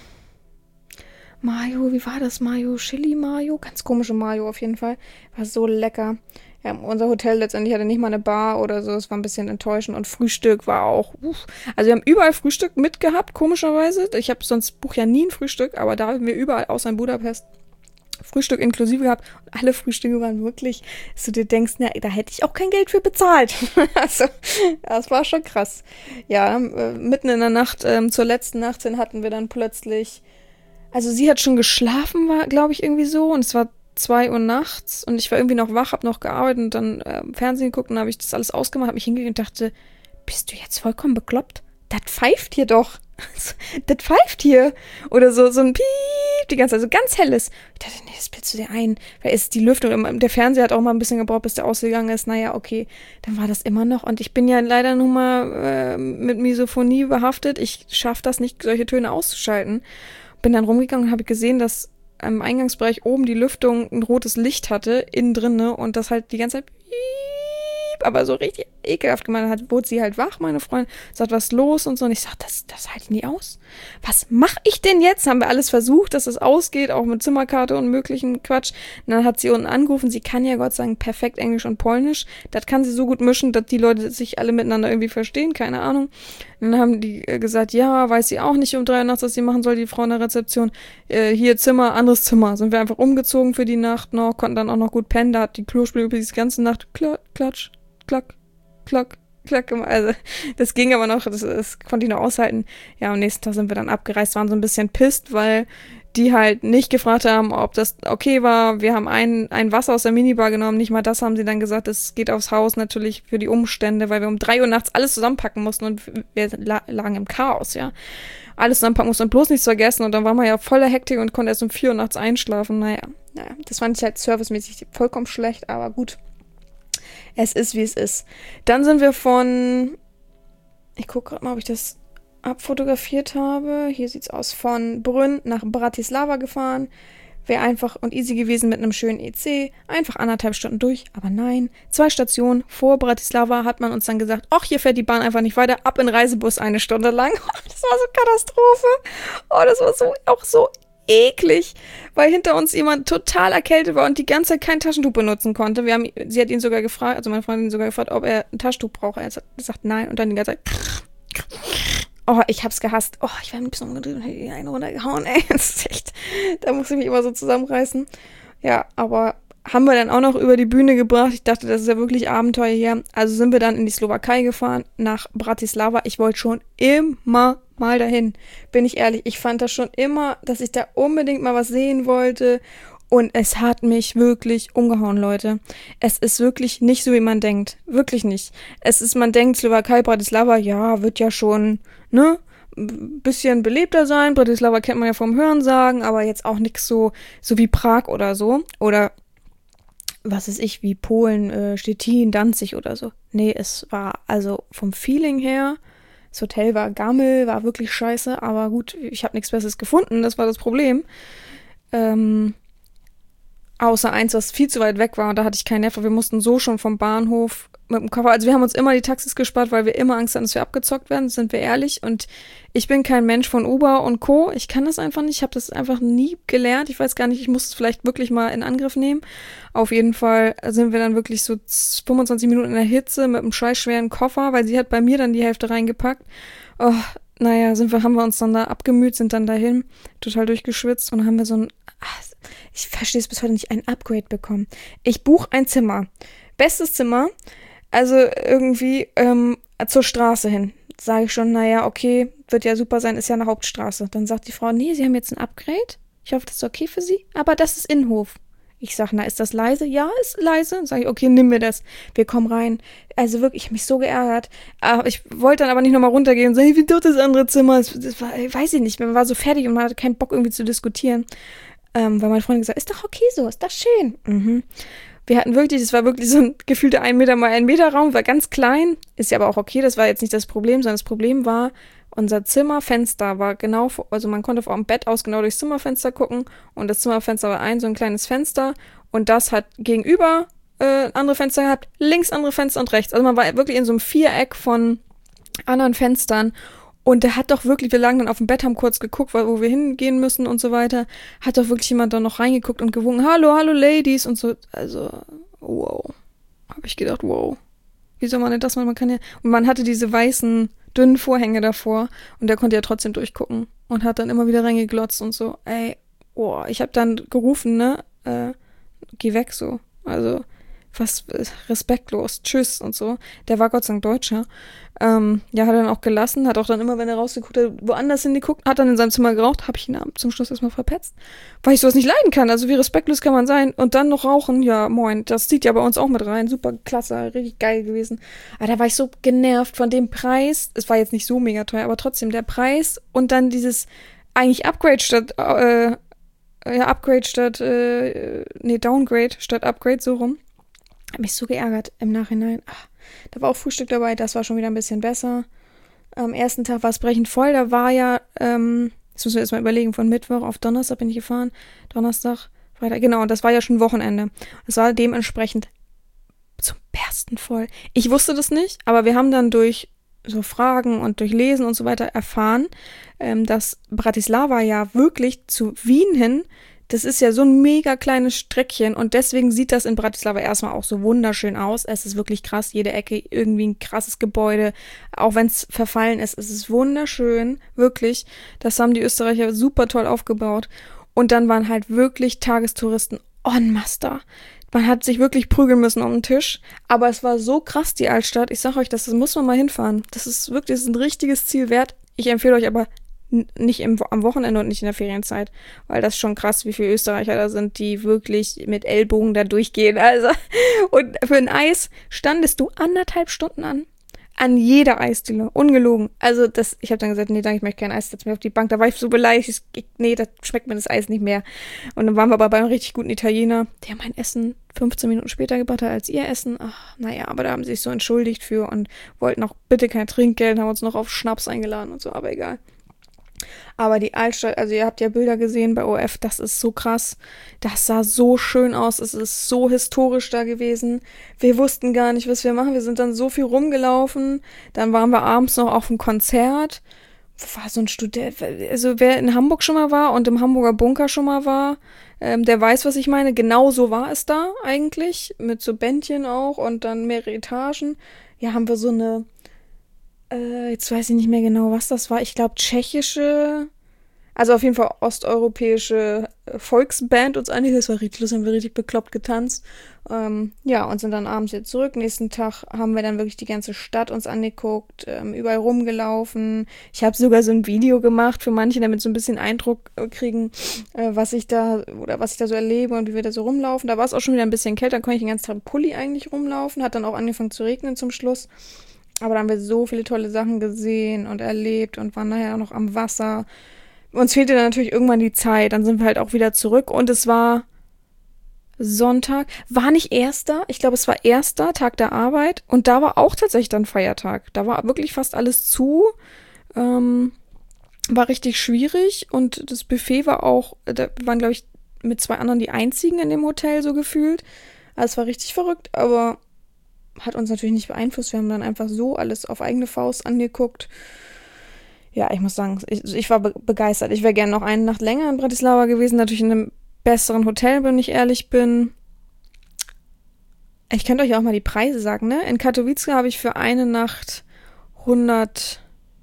Mayo, wie war das? Mayo, Chili Mayo? Ganz komische Mayo auf jeden Fall. War so lecker. Ja, unser Hotel letztendlich hatte nicht mal eine Bar oder so. Es war ein bisschen enttäuschend. Und Frühstück war auch, uff. Also wir haben überall Frühstück mitgehabt, komischerweise. Ich habe sonst buch ja nie ein Frühstück, aber da haben wir überall, außer in Budapest, Frühstück inklusive gehabt. Und alle Frühstücke waren wirklich, dass du dir denkst, na, da hätte ich auch kein Geld für bezahlt. Also, das war schon krass. Ja, äh, mitten in der Nacht, ähm, zur letzten Nacht hin hatten wir dann plötzlich, also sie hat schon geschlafen, war, glaube ich, irgendwie so. Und es war zwei Uhr nachts und ich war irgendwie noch wach, hab noch gearbeitet und dann äh, Fernsehen geguckt und dann habe ich das alles ausgemacht, hab mich hingelegt und dachte, bist du jetzt vollkommen bekloppt? Das pfeift hier doch. Das pfeift hier. Oder so, so ein Piep, die ganze Zeit, so ganz helles. Ich dachte, nee, das bildest du dir ein. Weil ist die Lüftung, der Fernseher hat auch mal ein bisschen gebraucht, bis der ausgegangen ist. Naja, okay, dann war das immer noch. Und ich bin ja leider nun mal äh, mit Misophonie behaftet. Ich schaffe das nicht, solche Töne auszuschalten. Bin dann rumgegangen und habe gesehen, dass am Eingangsbereich oben die Lüftung ein rotes Licht hatte, innen drin, ne, und das halt die ganze Zeit aber so richtig ekelhaft gemacht hat, wurde sie halt wach, meine Freundin, sagt, was ist los und so, und ich sag, das, das halte ich nie aus. Was mache ich denn jetzt? Haben wir alles versucht, dass es ausgeht, auch mit Zimmerkarte und möglichen Quatsch. Und dann hat sie unten angerufen, sie kann ja Gott sei Dank perfekt Englisch und Polnisch, das kann sie so gut mischen, dass die Leute sich alle miteinander irgendwie verstehen, keine Ahnung. Und dann haben die gesagt, ja, weiß sie auch nicht um drei Uhr nachts, was sie machen soll, die Frau in der Rezeption. Äh, hier Zimmer, anderes Zimmer. Sind wir einfach umgezogen für die Nacht noch, konnten dann auch noch gut pennen, da hat die Klospüle übrigens die ganze Nacht klatsch, klatsch, klack, klack, klack gemacht. Also das ging aber noch, das, das konnte ich noch aushalten. Ja, am nächsten Tag sind wir dann abgereist, waren so ein bisschen pisst, weil die halt nicht gefragt haben, ob das okay war. Wir haben ein, ein Wasser aus der Minibar genommen, nicht mal das haben sie dann gesagt, es geht aufs Haus, natürlich für die Umstände, weil wir um drei Uhr nachts alles zusammenpacken mussten und wir la- lagen im Chaos, ja. Alles zusammenpacken mussten und bloß nichts vergessen und dann waren wir ja voller Hektik und konnten erst um vier Uhr nachts einschlafen. Naja, naja, das fand ich halt servicemäßig vollkommen schlecht, aber gut. Es ist, wie es ist. Dann sind wir von, ich gucke gerade mal, ob ich das abfotografiert habe. Hier sieht's aus, von Brünn nach Bratislava gefahren. Wäre einfach und easy gewesen mit einem schönen E C. Einfach anderthalb Stunden durch, aber nein. Zwei Stationen vor Bratislava hat man uns dann gesagt, ach, hier fährt die Bahn einfach nicht weiter, ab in den Reisebus eine Stunde lang. Das war so Katastrophe. Oh, das war so, auch so eklig, weil hinter uns jemand total erkältet war und die ganze Zeit kein Taschentuch benutzen konnte. Wir haben, sie hat ihn sogar gefragt, also meine Freundin hat ihn sogar gefragt, ob er ein Taschentuch braucht. Er hat gesagt, nein, und dann die ganze Zeit, oh, ich hab's gehasst. Oh, ich war ein bisschen umgedreht und hätte ihn einen runtergehauen, ey. Das ist echt, da muss ich mich immer so zusammenreißen. Ja, aber haben wir dann auch noch über die Bühne gebracht. Ich dachte, das ist ja wirklich Abenteuer hier. Also sind wir dann in die Slowakei gefahren, nach Bratislava. Ich wollte schon immer mal dahin, bin ich ehrlich. Ich fand das schon immer, dass ich da unbedingt mal was sehen wollte. Und es hat mich wirklich umgehauen, Leute. Es ist wirklich nicht so, wie man denkt. Wirklich nicht. Es ist, man denkt, Slowakei, Bratislava, ja, wird ja schon, ne, ein bisschen belebter sein. Bratislava kennt man ja vom Hörensagen, aber jetzt auch nichts so, so wie Prag oder so. Oder was weiß ich, wie Polen, äh, Stettin, Danzig oder so. Nee, es war also vom Feeling her, das Hotel war Gammel, war wirklich scheiße, aber gut, ich habe nichts Besseres gefunden, das war das Problem. Ähm, Außer eins, was viel zu weit weg war und da hatte ich keinen Nerv. Wir mussten so schon vom Bahnhof mit dem Koffer. Also wir haben uns immer die Taxis gespart, weil wir immer Angst hatten, dass wir abgezockt werden, sind wir ehrlich. Und ich bin kein Mensch von Uber und Co. Ich kann das einfach nicht. Ich habe das einfach nie gelernt. Ich weiß gar nicht, ich muss es vielleicht wirklich mal in Angriff nehmen. Auf jeden Fall sind wir dann wirklich so fünfundzwanzig Minuten in der Hitze mit einem scheißschweren Koffer, weil sie hat bei mir dann die Hälfte reingepackt. Oh, naja, sind wir, haben wir uns dann da abgemüht, sind dann dahin, total durchgeschwitzt und haben wir so ein, ach, ich verstehe es bis heute nicht, ein Upgrade bekommen. Ich buche ein Zimmer. Bestes Zimmer, also irgendwie ähm, zur Straße hin. Sage ich schon, naja, okay, wird ja super sein, ist ja eine Hauptstraße. Dann sagt die Frau, nee, Sie haben jetzt ein Upgrade. Ich hoffe, das ist okay für Sie. Aber das ist Innenhof. Ich sage, na, ist das leise? Ja, ist leise. Sage ich, okay, nimm mir das. Wir kommen rein. Also wirklich, ich habe mich so geärgert. Aber ich wollte dann aber nicht nochmal runtergehen und sagen, ich will doch das andere Zimmer. Das, das war, weiß ich nicht, man war so fertig und man hatte keinen Bock irgendwie zu diskutieren. Ähm, weil meine Freundin gesagt, ist doch okay so, ist doch schön. Mhm. Wir hatten wirklich, das war wirklich so ein gefühlter ein Meter mal ein Meter Raum, war ganz klein, ist ja aber auch okay, das war jetzt nicht das Problem, sondern das Problem war, unser Zimmerfenster war genau, also man konnte vom Bett aus genau durchs Zimmerfenster gucken und das Zimmerfenster war ein, so ein kleines Fenster und das hat gegenüber äh, andere Fenster gehabt, links andere Fenster und rechts. Also man war wirklich in so einem Viereck von anderen Fenstern. Und der hat doch wirklich, wir lagen dann auf dem Bett, haben kurz geguckt, wo wir hingehen müssen und so weiter. Hat doch wirklich jemand da noch reingeguckt und gewunken, hallo, hallo Ladies und so. Also, wow. Habe ich gedacht, wow. Wie soll man denn das machen? Man kann ja. Und man hatte diese weißen, dünnen Vorhänge davor und der konnte ja trotzdem durchgucken und hat dann immer wieder reingeglotzt und so. Ey, wow. Ich habe dann gerufen, ne, äh, geh weg so. Also, was respektlos, tschüss und so. Der war Gott sei Dank Deutscher. Ähm, ja, hat er dann auch gelassen, hat auch dann immer, wenn er rausgeguckt hat, woanders hingeguckt, hat dann in seinem Zimmer geraucht, habe ich ihn zum Schluss erstmal verpetzt, weil ich sowas nicht leiden kann. Also wie respektlos kann man sein und dann noch rauchen, ja moin, das zieht ja bei uns auch mit rein, super klasse, richtig geil gewesen. Aber da war ich so genervt von dem Preis, es war jetzt nicht so mega teuer, aber trotzdem der Preis und dann dieses eigentlich Upgrade statt, äh, ja Upgrade statt, äh, nee Downgrade statt Upgrade, so rum. Hat mich so geärgert im Nachhinein. Ach, da war auch Frühstück dabei, das war schon wieder ein bisschen besser. Am ersten Tag war es brechend voll, da war ja, ähm, das müssen wir jetzt mal überlegen, von Mittwoch auf Donnerstag bin ich gefahren. Donnerstag, Freitag, genau, und das war ja schon Wochenende. Es war dementsprechend zum Bersten voll. Ich wusste das nicht, aber wir haben dann durch so Fragen und durch Lesen und so weiter erfahren, ähm, dass Bratislava ja wirklich zu Wien hin, das ist ja so ein mega kleines Streckchen und deswegen sieht das in Bratislava erstmal auch so wunderschön aus. Es ist wirklich krass, jede Ecke irgendwie ein krasses Gebäude, auch wenn es verfallen ist. Es ist wunderschön, wirklich. Das haben die Österreicher super toll aufgebaut. Und dann waren halt wirklich Tagestouristen en masse da. Man hat sich wirklich prügeln müssen um den Tisch. Aber es war so krass, die Altstadt. Ich sag euch, das, das muss man mal hinfahren. Das ist wirklich, das ist ein richtiges Ziel wert. Ich empfehle euch aber nicht im, am Wochenende und nicht in der Ferienzeit, weil das ist schon krass, wie viele Österreicher da sind, die wirklich mit Ellbogen da durchgehen. Also, und für ein Eis standest du anderthalb Stunden an. An jeder Eisdiele. Ungelogen. Also, das, ich habe dann gesagt, nee, danke, ich möchte kein Eis, setz mich auf die Bank. Da war ich so beleidigt. Ich, nee, da schmeckt mir das Eis nicht mehr. Und dann waren wir aber bei einem richtig guten Italiener, der mein Essen fünfzehn Minuten später gebracht hat als ihr Essen. Ach, naja, aber da haben sie sich so entschuldigt für und wollten auch bitte kein Trinkgeld, haben uns noch auf Schnaps eingeladen und so, aber egal. Aber die Altstadt, also ihr habt ja Bilder gesehen bei O F, das ist so krass. Das sah so schön aus, es ist so historisch da gewesen. Wir wussten gar nicht, was wir machen. Wir sind dann so viel rumgelaufen. Dann waren wir abends noch auf einem Konzert. War so ein Student, also wer in Hamburg schon mal war und im Hamburger Bunker schon mal war, ähm, der weiß, was ich meine. Genau so war es da eigentlich, mit so Bändchen auch und dann mehrere Etagen. Ja, haben wir so eine jetzt weiß ich nicht mehr genau, was das war. Ich glaube, tschechische, also auf jeden Fall osteuropäische Volksband uns eigentlich. Das war richtig lustig, haben wir richtig bekloppt getanzt. Ähm, ja, und sind dann abends jetzt zurück. Nächsten Tag haben wir dann wirklich die ganze Stadt uns angeguckt, ähm, überall rumgelaufen. Ich habe sogar so ein Video gemacht für manche, damit so ein bisschen Eindruck kriegen, äh, was ich da oder was ich da so erlebe und wie wir da so rumlaufen. Da war es auch schon wieder ein bisschen kälter, da konnte ich den ganzen Tag im Pulli eigentlich rumlaufen. Hat dann auch angefangen zu regnen zum Schluss. Aber da haben wir so viele tolle Sachen gesehen und erlebt und waren nachher auch noch am Wasser. Uns fehlte dann natürlich irgendwann die Zeit. Dann sind wir halt auch wieder zurück. Und es war Sonntag. War nicht erster. Ich glaube, es war erster Tag der Arbeit. Und da war auch tatsächlich dann Feiertag. Da war wirklich fast alles zu. Ähm, war richtig schwierig. Und das Buffet war auch, da waren, glaube ich, mit zwei anderen die einzigen in dem Hotel so gefühlt. Also es war richtig verrückt, aber hat uns natürlich nicht beeinflusst. Wir haben dann einfach so alles auf eigene Faust angeguckt. Ja, ich muss sagen, ich, ich war be- begeistert. Ich wäre gerne noch eine Nacht länger in Bratislava gewesen, natürlich in einem besseren Hotel, wenn ich ehrlich bin. Ich könnte euch auch mal die Preise sagen, ne? In Katowice habe ich für eine Nacht hundertzehn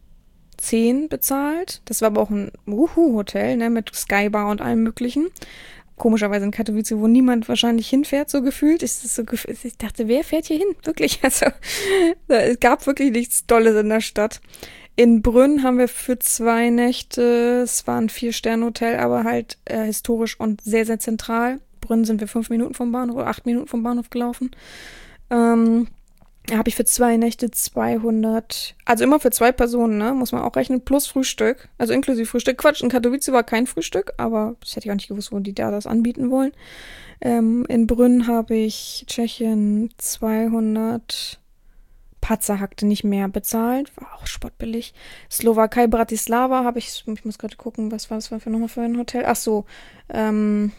bezahlt. Das war aber auch ein Wuhu-Hotel, ne? Mit Skybar und allem möglichen. Komischerweise in Katowice, wo niemand wahrscheinlich hinfährt, so gefühlt. Ich, so gef- ich dachte, wer fährt hier hin? Wirklich, also es gab wirklich nichts Tolles in der Stadt. In Brünn haben wir für zwei Nächte, es war ein Vier-Sterne-Hotel, aber halt äh, historisch und sehr, sehr zentral. Brünn sind wir fünf Minuten vom Bahnhof oder acht Minuten vom Bahnhof gelaufen. Ähm, da habe ich für zwei Nächte zweihundert, also immer für zwei Personen, ne, muss man auch rechnen, plus Frühstück, also inklusive Frühstück. Quatsch, in Katowice war kein Frühstück, aber das hätte ich auch nicht gewusst, wo die da das anbieten wollen. Ähm, in Brünn habe ich Tschechien zweihundert Pazerhackte nicht mehr bezahlt, war auch spottbillig. Slowakei, Bratislava habe ich, ich muss gerade gucken, was war das für nochmal für ein Hotel? Ach so, ähm,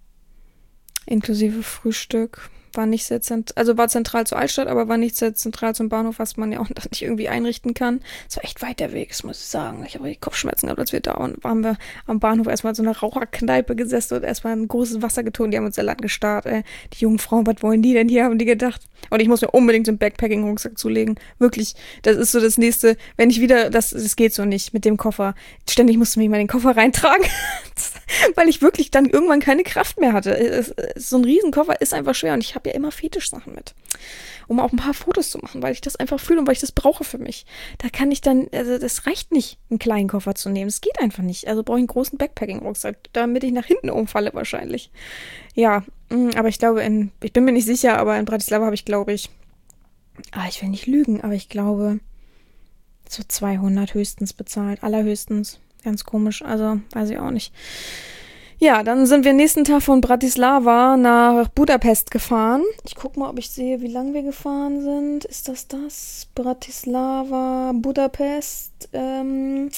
inklusive Frühstück, war nicht sehr zentral, also war zentral zur Altstadt, aber war nicht sehr zentral zum Bahnhof, was man ja auch nicht irgendwie einrichten kann. Es war echt weit der Weg, das muss ich sagen. Ich habe richtig Kopfschmerzen gehabt, als wir da waren. Waren wir am Bahnhof erstmal in so einer Raucherkneipe gesessen und erstmal ein großes Wasser getrunken. Die haben uns ja Land gestarrt, ey. Die jungen Frauen, was wollen die denn hier, haben die gedacht. Und ich muss mir unbedingt so einen Backpacking-Rucksack zulegen. Wirklich, das ist so das Nächste. Wenn ich wieder, das, das geht so nicht mit dem Koffer. Ständig musste ich mal den Koffer reintragen, weil ich wirklich dann irgendwann keine Kraft mehr hatte. Es, es, so ein Riesenkoffer ist einfach schwer und ich habe ja immer Fetischsachen mit, um auch ein paar Fotos zu machen, weil ich das einfach fühle und weil ich das brauche für mich. Da kann ich dann, also das reicht nicht, einen kleinen Koffer zu nehmen. Das geht einfach nicht. Also brauche ich einen großen Backpacking-Rucksack, damit ich nach hinten umfalle wahrscheinlich. Ja, aber ich glaube, in, ich bin mir nicht sicher, aber in Bratislava habe ich, glaube ich, ah, ich will nicht lügen, aber ich glaube, so zweihundert höchstens bezahlt, allerhöchstens. Ganz komisch, also weiß ich auch nicht. Ja, dann sind wir nächsten Tag von Bratislava nach Budapest gefahren. Ich guck mal, ob ich sehe, wie lang wir gefahren sind. Ist das das? Bratislava, Budapest. Ähm,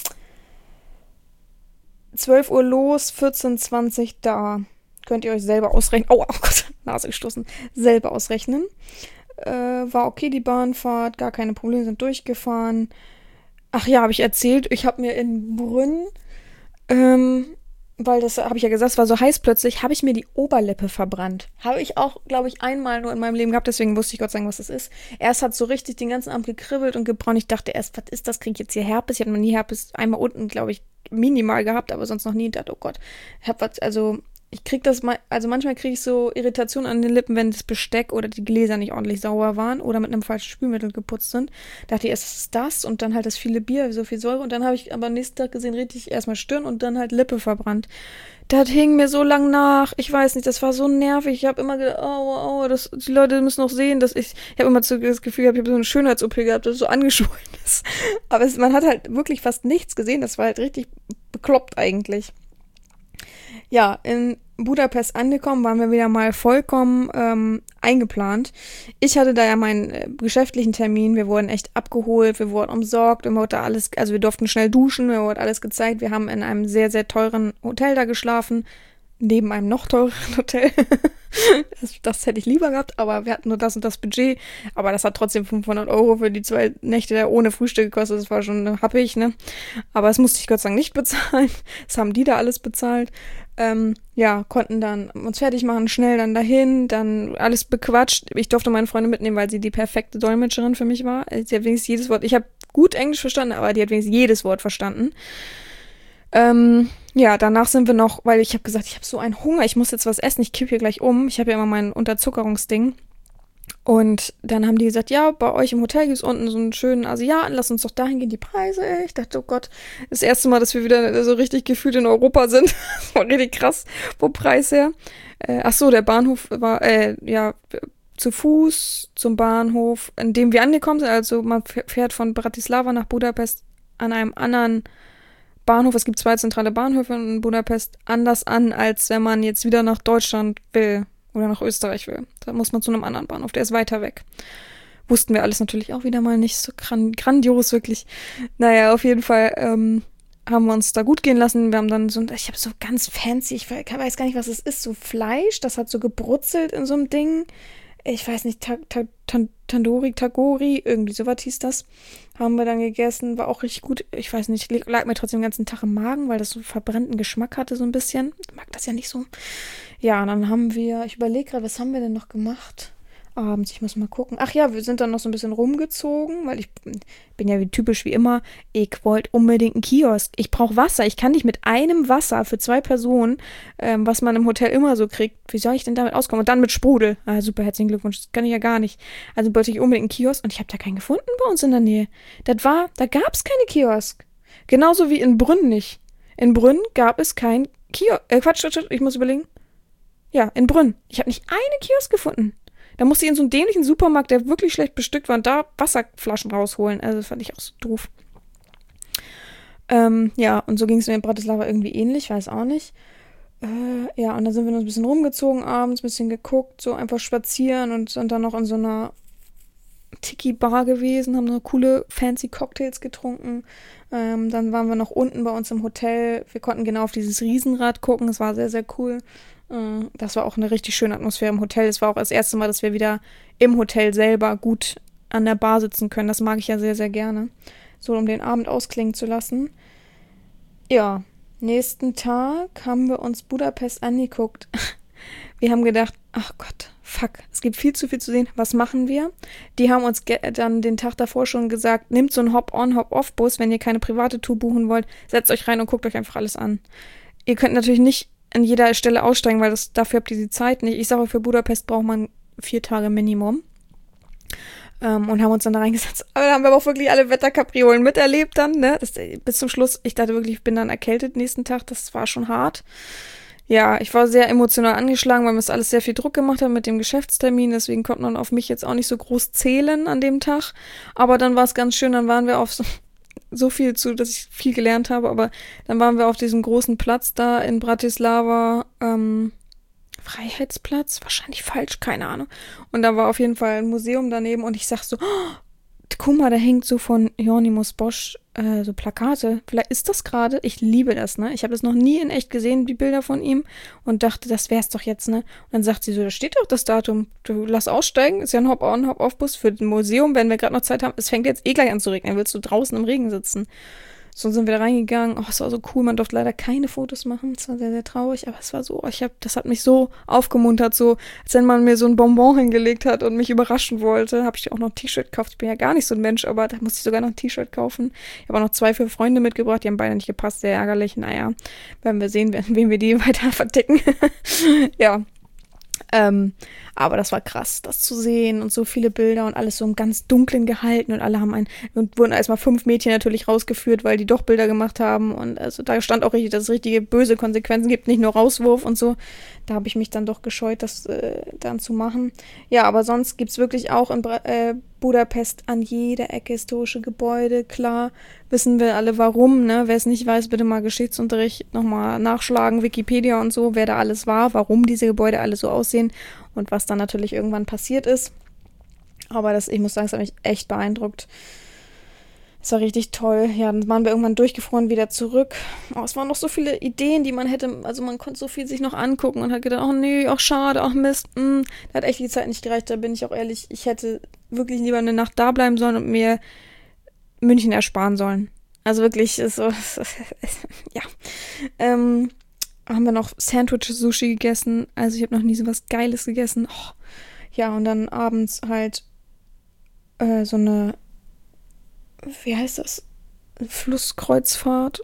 zwölf Uhr los, vierzehn Uhr zwanzig da. Könnt ihr euch selber ausrechnen. Oh, oh Gott, Nase gestoßen. Selber ausrechnen. Äh, war okay, die Bahnfahrt. Gar keine Probleme, sind durchgefahren. Ach ja, habe ich erzählt. Ich habe mir in Brünn... Ähm, weil das habe ich ja gesagt, es war so heiß plötzlich, habe ich mir die Oberlippe verbrannt. Habe ich auch, glaube ich, einmal nur in meinem Leben gehabt, deswegen wusste ich Gott sagen, was das ist. Erst hat so richtig den ganzen Abend gekribbelt und gebrannt. Ich dachte erst, was ist das? Kriege ich jetzt hier Herpes? Ich hatte noch nie Herpes, einmal unten, glaube ich, minimal gehabt, aber sonst noch nie. Ich dachte, oh Gott, ich habe was, also ich kriege das mal, also manchmal kriege ich so Irritationen an den Lippen, wenn das Besteck oder die Gläser nicht ordentlich sauber waren oder mit einem falschen Spülmittel geputzt sind. Dachte ich erst, was ist das? Und dann halt das viele Bier, so viel Säure. Und dann habe ich aber am nächsten Tag gesehen, richtig erstmal Stirn und dann halt Lippe verbrannt. Das hing mir so lang nach. Ich weiß nicht, das war so nervig. Ich habe immer gedacht, oh, oh, oh, das, die Leute müssen noch sehen, dass ich, ich habe immer so das Gefühl, ich habe so eine Schönheits-O P gehabt, das so angeschwollen ist. Aber es, man hat halt wirklich fast nichts gesehen. Das war halt richtig bekloppt eigentlich. Ja, in Budapest angekommen, waren wir wieder mal vollkommen ähm, eingeplant. Ich hatte da ja meinen äh, geschäftlichen Termin, wir wurden echt abgeholt, wir wurden umsorgt, wir wurden alles, also wir durften schnell duschen, mir wurde alles gezeigt. Wir haben in einem sehr, sehr teuren Hotel da geschlafen, neben einem noch teureren Hotel. das, das hätte ich lieber gehabt, aber wir hatten nur das und das Budget. Aber das hat trotzdem fünfhundert Euro für die zwei Nächte da ohne Frühstück gekostet. Das war schon happig, ne? Aber das musste ich Gott sei Dank nicht bezahlen. Das haben die da alles bezahlt. Ähm, ja, konnten dann uns fertig machen, schnell dann dahin, dann alles bequatscht. Ich durfte meine Freundin mitnehmen, weil sie die perfekte Dolmetscherin für mich war. Sie hat wenigstens jedes Wort, ich habe gut Englisch verstanden, aber die hat wenigstens jedes Wort verstanden. Ähm, ja, danach sind wir noch, weil ich habe gesagt, ich habe so einen Hunger, ich muss jetzt was essen, ich kippe hier gleich um. Ich habe ja immer mein Unterzuckerungsding. Und dann haben die gesagt, ja, bei euch im Hotel gibt es unten so einen schönen Asiaten, lass uns doch dahin gehen, die Preise, ey. Ich dachte, oh Gott, das erste Mal, dass wir wieder so richtig gefühlt in Europa sind. Das war richtig krass, vom Preis her. Äh, ach so, der Bahnhof war, äh, ja, zu Fuß zum Bahnhof, in dem wir angekommen sind. Also man fährt von Bratislava nach Budapest an einem anderen Bahnhof. Es gibt zwei zentrale Bahnhöfe in Budapest, anders an, als wenn man jetzt wieder nach Deutschland will. Oder nach Österreich will. Da muss man zu einem anderen Bahnhof, der ist weiter weg. Wussten wir alles natürlich auch wieder mal nicht so gran- grandios, wirklich. Naja, auf jeden Fall ähm, haben wir uns da gut gehen lassen. Wir haben dann so, ich habe so ganz fancy, ich weiß gar nicht, was es ist, so Fleisch, das hat so gebrutzelt in so einem Ding. Ich weiß nicht, ta ta ta Tandoori, Tagori, irgendwie sowas hieß das. Haben wir dann gegessen, war auch richtig gut. Ich weiß nicht, lag mir trotzdem den ganzen Tag im Magen, weil das so verbrannten Geschmack hatte so ein bisschen. Ich mag das ja nicht so. Ja, und dann haben wir, ich überlege gerade, was haben wir denn noch gemacht? Abends, ich muss mal gucken. Ach ja, wir sind dann noch so ein bisschen rumgezogen, weil ich bin ja wie typisch wie immer, ich wollte unbedingt einen Kiosk. Ich brauche Wasser. Ich kann nicht mit einem Wasser für zwei Personen, ähm, was man im Hotel immer so kriegt, wie soll ich denn damit auskommen? Und dann mit Sprudel. Ah, super, herzlichen Glückwunsch. Das kann ich ja gar nicht. Also wollte ich unbedingt einen Kiosk und ich habe da keinen gefunden bei uns in der Nähe. Das war, da gab es keine Kiosk. Genauso wie in Brünn nicht. In Brünn gab es kein Kiosk. Äh, Quatsch, Quatsch, ich muss überlegen. Ja, in Brünn. Ich habe nicht einen Kiosk gefunden. Da musste ich in so einen dämlichen Supermarkt, der wirklich schlecht bestückt war, und da Wasserflaschen rausholen. Also das fand ich auch so doof. Ähm, ja, und so ging es mir in Bratislava irgendwie ähnlich, weiß auch nicht. Äh, ja, und dann sind wir noch ein bisschen rumgezogen abends, ein bisschen geguckt, so einfach spazieren und sind dann noch in so einer Tiki-Bar gewesen, haben noch coole, fancy Cocktails getrunken. Ähm, dann waren wir noch unten bei uns im Hotel. Wir konnten genau auf dieses Riesenrad gucken. Es war sehr, sehr cool. Äh, das war auch eine richtig schöne Atmosphäre im Hotel. Es war auch das erste Mal, dass wir wieder im Hotel selber gut an der Bar sitzen können. Das mag ich ja sehr, sehr gerne. So, um den Abend ausklingen zu lassen. Ja, nächsten Tag haben wir uns Budapest angeguckt. Wir haben gedacht, ach Gott, fuck, es gibt viel zu viel zu sehen. Was machen wir? Die haben uns ge- dann den Tag davor schon gesagt, nehmt so einen Hop-on, Hop-off-Bus, wenn ihr keine private Tour buchen wollt, setzt euch rein und guckt euch einfach alles an. Ihr könnt natürlich nicht an jeder Stelle aussteigen, weil das, dafür habt ihr die Zeit nicht. Ich sage, für Budapest braucht man vier Tage Minimum. Ähm, und haben uns dann da reingesetzt. Aber da haben wir aber auch wirklich alle Wetterkapriolen miterlebt dann, ne? Das, bis zum Schluss, ich dachte wirklich, ich bin dann erkältet nächsten Tag. Das war schon hart. Ja, ich war sehr emotional angeschlagen, weil mir das alles sehr viel Druck gemacht hat mit dem Geschäftstermin. Deswegen konnte man auf mich jetzt auch nicht so groß zählen an dem Tag. Aber dann war es ganz schön, dann waren wir auf so, so viel zu, dass ich viel gelernt habe. Aber dann waren wir auf diesem großen Platz da in Bratislava, ähm, Freiheitsplatz? Wahrscheinlich falsch, keine Ahnung. Und da war auf jeden Fall ein Museum daneben und ich sag so, oh, guck mal, da hängt so von Hieronymus Bosch äh, so Plakate. Vielleicht ist das gerade. Ich liebe das, ne? Ich habe das noch nie in echt gesehen, die Bilder von ihm und dachte, das wär's doch jetzt, ne? Und dann sagt sie so, da steht doch das Datum. Du lass aussteigen, ist ja ein Hop-on, Hop-off-Bus für ein Museum, wenn wir gerade noch Zeit haben. Es fängt jetzt eh gleich an zu regnen. Willst du draußen im Regen sitzen? So sind wir da reingegangen. Oh, es war so cool. Man durfte leider keine Fotos machen. Es war sehr, sehr traurig. Aber es war so, ich hab, das hat mich so aufgemuntert, so, als wenn man mir so ein Bonbon hingelegt hat und mich überraschen wollte. Habe ich auch noch ein T-Shirt gekauft. Ich bin ja gar nicht so ein Mensch, aber da musste ich sogar noch ein T-Shirt kaufen. Ich habe auch noch zwei für Freunde mitgebracht. Die haben beide nicht gepasst. Sehr ärgerlich. Naja, werden wir sehen, wem wir die weiter verticken. Ja. Ähm, aber das war krass, das zu sehen und so viele Bilder und alles so im ganz Dunklen gehalten und alle haben ein, und wurden erstmal fünf Mädchen natürlich rausgeführt, weil die doch Bilder gemacht haben und also da stand auch richtig, dass es richtige böse Konsequenzen gibt, nicht nur Rauswurf und so. Da habe ich mich dann doch gescheut, das äh, dann zu machen. Ja, aber sonst gibt's wirklich auch in Bra- äh, Budapest an jeder Ecke historische Gebäude, klar, wissen wir alle warum, ne? Wer es nicht weiß, bitte mal Geschichtsunterricht nochmal nachschlagen, Wikipedia und so, wer da alles war, warum diese Gebäude alle so aussehen und was dann natürlich irgendwann passiert ist. Aber das, ich muss sagen, es hat mich echt beeindruckt. Es war richtig toll. Ja, dann waren wir irgendwann durchgefroren wieder zurück. Oh, es waren noch so viele Ideen, die man hätte, also man konnte so viel sich noch angucken und hat gedacht, oh nee, ach schade, ach Mist. Mh. Da hat echt die Zeit nicht gereicht, da bin ich auch ehrlich. Ich hätte wirklich lieber eine Nacht da bleiben sollen und mir München ersparen sollen. Also wirklich, ist so, ja. Ähm, haben wir noch Sandwich-Sushi gegessen. Also ich habe noch nie so was Geiles gegessen. Oh. Ja, und dann abends halt äh, so eine, wie heißt das? Flusskreuzfahrt?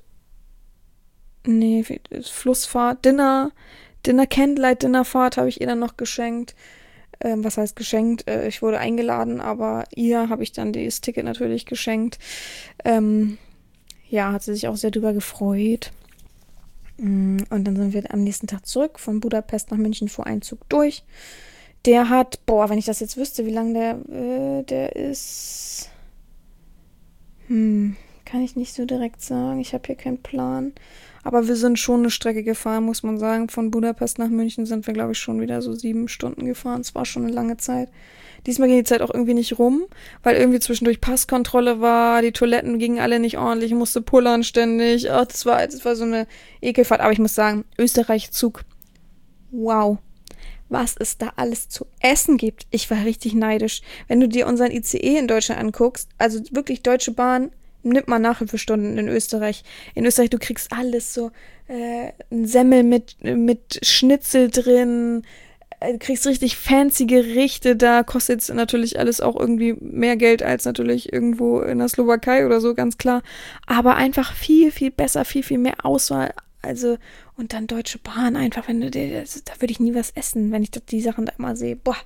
Nee, wie, Flussfahrt, Dinner, Dinner, Candlelight Dinnerfahrt habe ich ihr dann noch geschenkt. Ähm, was heißt geschenkt? Äh, ich wurde eingeladen, aber ihr habe ich dann das Ticket natürlich geschenkt. Ähm, ja, hat sie sich auch sehr drüber gefreut. Und dann sind wir am nächsten Tag zurück, von Budapest nach München vor Einzug durch. Der hat, boah, wenn ich das jetzt wüsste, wie lang der, äh, der ist, hm, Kann ich nicht so direkt sagen. Ich habe hier keinen Plan. Aber wir sind schon eine Strecke gefahren, muss man sagen. Von Budapest nach München sind wir, glaube ich, schon wieder so sieben Stunden gefahren. Es war schon eine lange Zeit. Diesmal ging die Zeit auch irgendwie nicht rum, weil irgendwie zwischendurch Passkontrolle war, die Toiletten gingen alle nicht ordentlich, ich musste pullern ständig. Ach, das war, das war so eine Ekelfahrt. Aber ich muss sagen, Österreich-Zug, wow, was es da alles zu essen gibt. Ich war richtig neidisch. Wenn du dir unseren I C E in Deutschland anguckst, also wirklich Deutsche Bahn, nimmt man Nachhilfestunden in Österreich. In Österreich, du kriegst alles so, äh, ein Semmel mit, mit Schnitzel drin, du kriegst richtig fancy Gerichte, da kostet es natürlich alles auch irgendwie mehr Geld als natürlich irgendwo in der Slowakei oder so, ganz klar. Aber einfach viel, viel besser, viel, viel mehr Auswahl. Also, und dann Deutsche Bahn einfach, wenn du dir, da würde ich nie was essen, wenn ich die Sachen da immer sehe. Boah.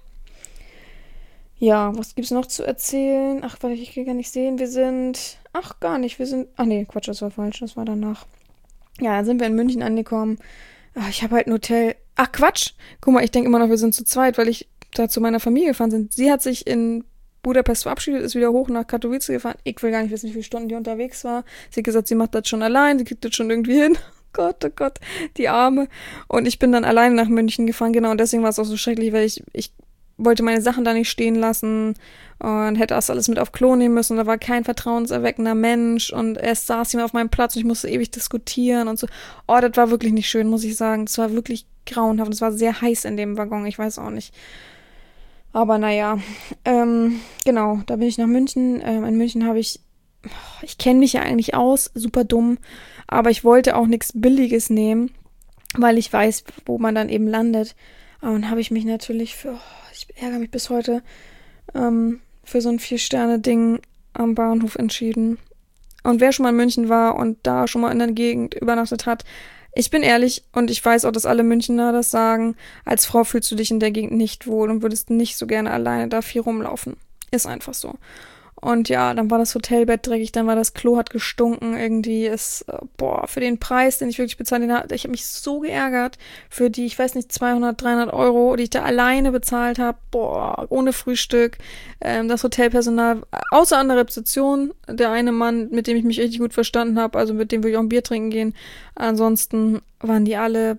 Ja, was gibt's noch zu erzählen? Ach, warte, ich kann gar nicht sehen. Wir sind, ach, gar nicht, wir sind, ach nee, Quatsch, das war falsch, das war danach. Ja, dann sind wir in München angekommen. Ach, ich habe halt ein Hotel. Ach, Quatsch. Guck mal, ich denke immer noch, wir sind zu zweit, weil ich da zu meiner Familie gefahren bin. Sie hat sich in Budapest verabschiedet, ist wieder hoch nach Katowice gefahren. Ich will gar nicht wissen, wie viele Stunden die unterwegs war. Sie hat gesagt, sie macht das schon allein, sie kriegt das schon irgendwie hin. Oh Gott, oh Gott, die Arme. Und ich bin dann alleine nach München gefahren, genau. Und deswegen war es auch so schrecklich, weil ich, ich wollte meine Sachen da nicht stehen lassen und hätte das alles mit auf Klo nehmen müssen. Und da war kein vertrauenserweckender Mensch und erst saß jemand auf meinem Platz und ich musste ewig diskutieren und so. Oh, das war wirklich nicht schön, muss ich sagen. Es war wirklich grauenhaft und es war sehr heiß in dem Waggon, ich weiß auch nicht. Aber naja, ähm, genau, da bin ich nach München. Ähm, in München habe ich, ich kenne mich ja eigentlich aus, super dumm, aber ich wollte auch nichts Billiges nehmen, weil ich weiß, wo man dann eben landet. Und dann habe ich mich natürlich für, oh, ich ärgere mich bis heute, ähm, für so ein Vier-Sterne-Ding am Bahnhof entschieden. Und wer schon mal in München war und da schon mal in der Gegend übernachtet hat, ich bin ehrlich und ich weiß auch, dass alle Münchner das sagen, als Frau fühlst du dich in der Gegend nicht wohl und würdest nicht so gerne alleine da viel rumlaufen. Ist einfach so. Und ja, dann war das Hotelbett dreckig, dann war das Klo hat gestunken irgendwie. Ist, boah, für den Preis, den ich wirklich bezahlt habe, ich habe mich so geärgert für die, ich weiß nicht, zweihundert, dreihundert Euro, die ich da alleine bezahlt habe. Boah, ohne Frühstück. Ähm, das Hotelpersonal, außer an der Rezeption, der eine Mann, mit dem ich mich richtig gut verstanden habe, also mit dem würde ich auch ein Bier trinken gehen. Ansonsten waren die alle,